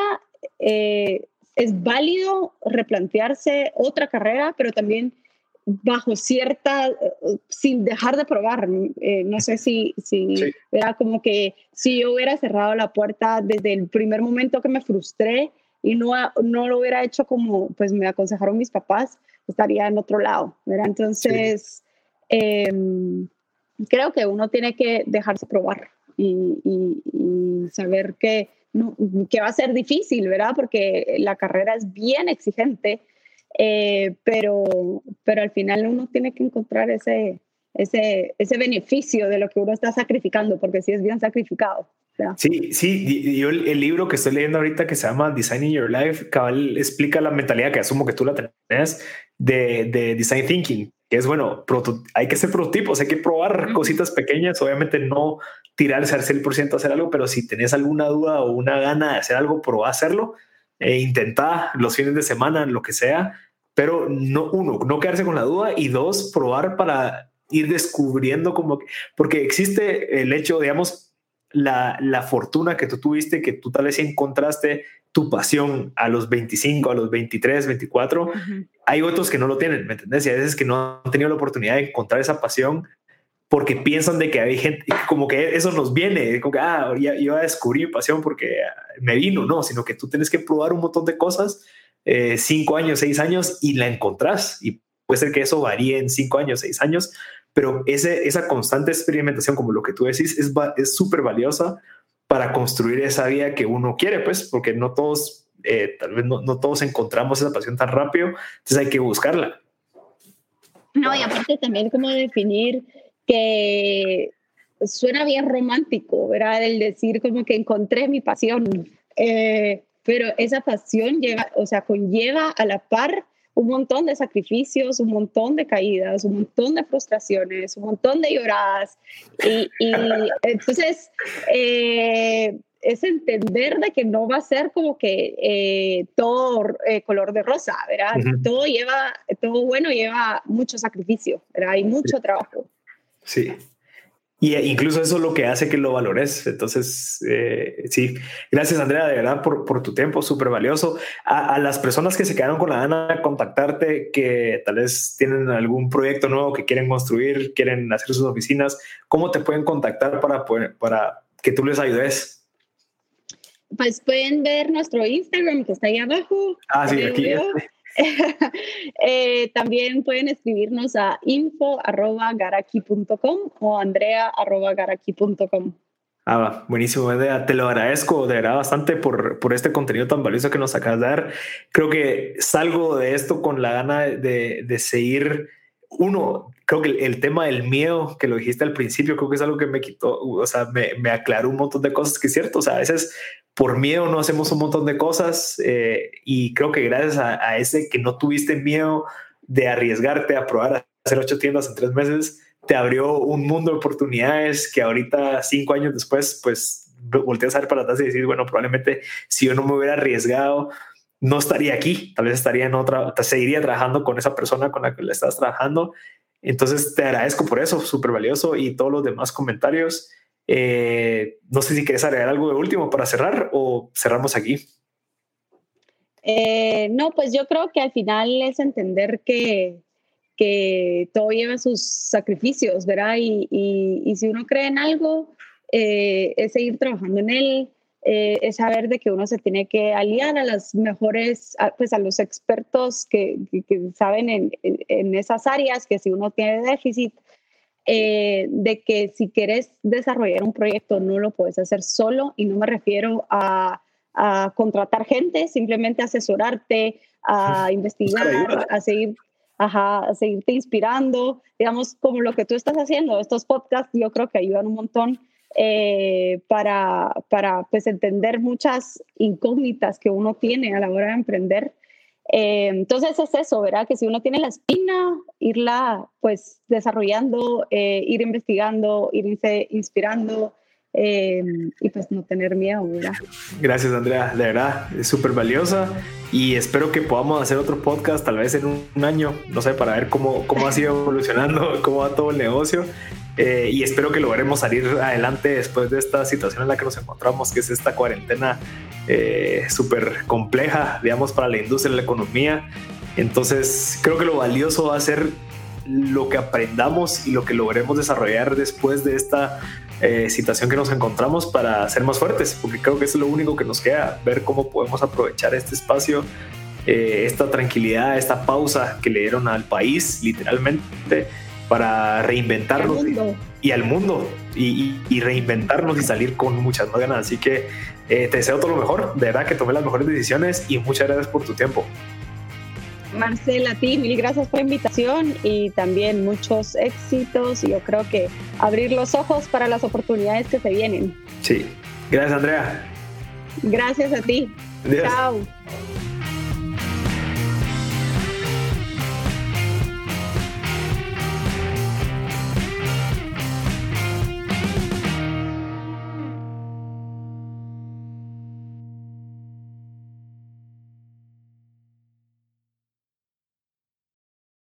eh, es válido replantearse otra carrera, pero también bajo cierta, sin dejar de probar. Eh, no sé si, si Sí. era como que si yo hubiera cerrado la puerta desde el primer momento que me frustré y no, no lo hubiera hecho como pues me aconsejaron mis papás, estaría en otro lado, ¿verdad? Entonces, sí. eh, creo que uno tiene que dejarse probar y, y, y saber que, no, que va a ser difícil, ¿verdad? Porque la carrera es bien exigente, eh, pero, pero al final uno tiene que encontrar ese, ese, ese beneficio de lo que uno está sacrificando, porque sí es bien sacrificado. ¿Verdad? Sí, sí, yo el, el libro que estoy leyendo ahorita que se llama Designing Your Life, cabal, explica la mentalidad que asumo que tú la tenés de, de Design Thinking, que es bueno, proto, hay que ser prototipos, hay que probar uh-huh. cositas pequeñas, obviamente no tirarse al cien por ciento a hacer algo, pero si tenés alguna duda o una gana de hacer algo, probá hacerlo, e intentá los fines de semana, lo que sea, pero no, uno, no quedarse con la duda y dos, probar para ir descubriendo como, porque existe el hecho, digamos, La, la fortuna que tú tuviste, que tú tal vez encontraste tu pasión a los veinticinco, a los veintitrés, veinticuatro. Uh-huh. Hay otros que no lo tienen, ¿me entendés? Y a veces que no han tenido la oportunidad de encontrar esa pasión porque piensan de que hay gente, como que eso nos viene, como que, ah, ya, yo descubrí mi pasión porque me vino, no, sino que tú tienes que probar un montón de cosas, eh, cinco años, seis años, y la encontrás. Y puede ser que eso varíe en cinco años, seis años, pero ese, esa constante experimentación, como lo que tú decís, es súper valiosa para construir esa vida que uno quiere, pues, porque no todos, eh, tal vez no, no todos encontramos esa pasión tan rápido, entonces hay que buscarla. No, y aparte también como definir que suena bien romántico, ¿verdad? El decir como que encontré mi pasión, eh, pero esa pasión lleva, o sea, conlleva a la par un montón de sacrificios, un montón de caídas, un montón de frustraciones, un montón de lloradas. Y, y entonces eh, es entender de que no va a ser como que eh, todo eh, color de rosa, ¿verdad? Uh-huh. Todo lleva, todo bueno lleva mucho sacrificio, ¿verdad? Hay mucho sí. trabajo. Sí. Y incluso eso es lo que hace que lo valores. Entonces, eh, sí, gracias Andrea, de verdad, por, por tu tiempo, súper valioso. A, a las personas que se quedaron con la gana de contactarte, que tal vez tienen algún proyecto nuevo que quieren construir, quieren hacer sus oficinas, ¿cómo te pueden contactar para, poder, para que tú les ayudes? Pues pueden ver nuestro Instagram que está ahí abajo. Ah, sí, aquí. eh, también pueden escribirnos a info arroba garaki punto com o andrea arroba garaki punto com. Ah, buenísimo, Andrea. Te lo agradezco de verdad bastante por, por este contenido tan valioso que nos acabas de dar. Creo que salgo de esto con la gana de, de seguir. Uno, creo que el, el tema del miedo que lo dijiste al principio, creo que es algo que me quitó, o sea, me, me aclaró un montón de cosas que es cierto. O sea, a veces por miedo no hacemos un montón de cosas eh, y creo que gracias a, a ese que no tuviste miedo de arriesgarte a probar a hacer ocho tiendas en tres meses, te abrió un mundo de oportunidades que ahorita, cinco años después, pues volteas a ver para atrás y decir, bueno, probablemente si yo no me hubiera arriesgado, no estaría aquí, tal vez estaría en otra, seguiría trabajando con esa persona con la que le estás trabajando. Entonces te agradezco por eso, súper valioso, y todos los demás comentarios. Eh, no sé si quieres agregar algo de último para cerrar o cerramos aquí. Eh, no, pues yo creo que al final es entender que, que todo lleva sus sacrificios, ¿verdad? Y, y, y si uno cree en algo, eh, es seguir trabajando en él, eh, es saber de que uno se tiene que aliar a las mejores, a, pues a los expertos que, que, que saben en, en, en esas áreas, que si uno tiene déficit, eh, de que si quieres desarrollar un proyecto no lo puedes hacer solo, y no me refiero a a contratar gente, simplemente asesorarte, a investigar, a seguir, ajá, a seguirte inspirando, digamos, como lo que tú estás haciendo. Estos podcasts yo creo que ayudan un montón eh, para, para pues, entender muchas incógnitas que uno tiene a la hora de emprender. Eh, entonces es eso, ¿verdad? Que si uno tiene la espina, irla pues desarrollando, eh, ir investigando, irse inspirando, Eh, y pues no tener miedo, ¿verdad? Gracias, Andrea, de verdad es súper valiosa, y espero que podamos hacer otro podcast tal vez en un, un año, no sé, para ver cómo, cómo ha sido evolucionando, cómo va todo el negocio, eh, y espero que logremos salir adelante después de esta situación en la que nos encontramos, que es esta cuarentena eh, súper compleja, digamos, para la industria y la economía. Entonces creo que lo valioso va a ser lo que aprendamos y lo que logremos desarrollar después de esta eh, situación que nos encontramos para ser más fuertes, porque creo que eso es lo único que nos queda, ver cómo podemos aprovechar este espacio, eh, esta tranquilidad, esta pausa que le dieron al país literalmente para reinventarnos al mundo. Y, y al mundo y, y, y reinventarnos y salir con muchas más ganas. Así que eh, te deseo todo lo mejor, de verdad que tomé las mejores decisiones, y muchas gracias por tu tiempo. Marcela, a ti mil gracias por la invitación, y también muchos éxitos, y yo creo que abrir los ojos para las oportunidades que se vienen. Sí, gracias, Andrea. Gracias a ti. Adiós. Chao.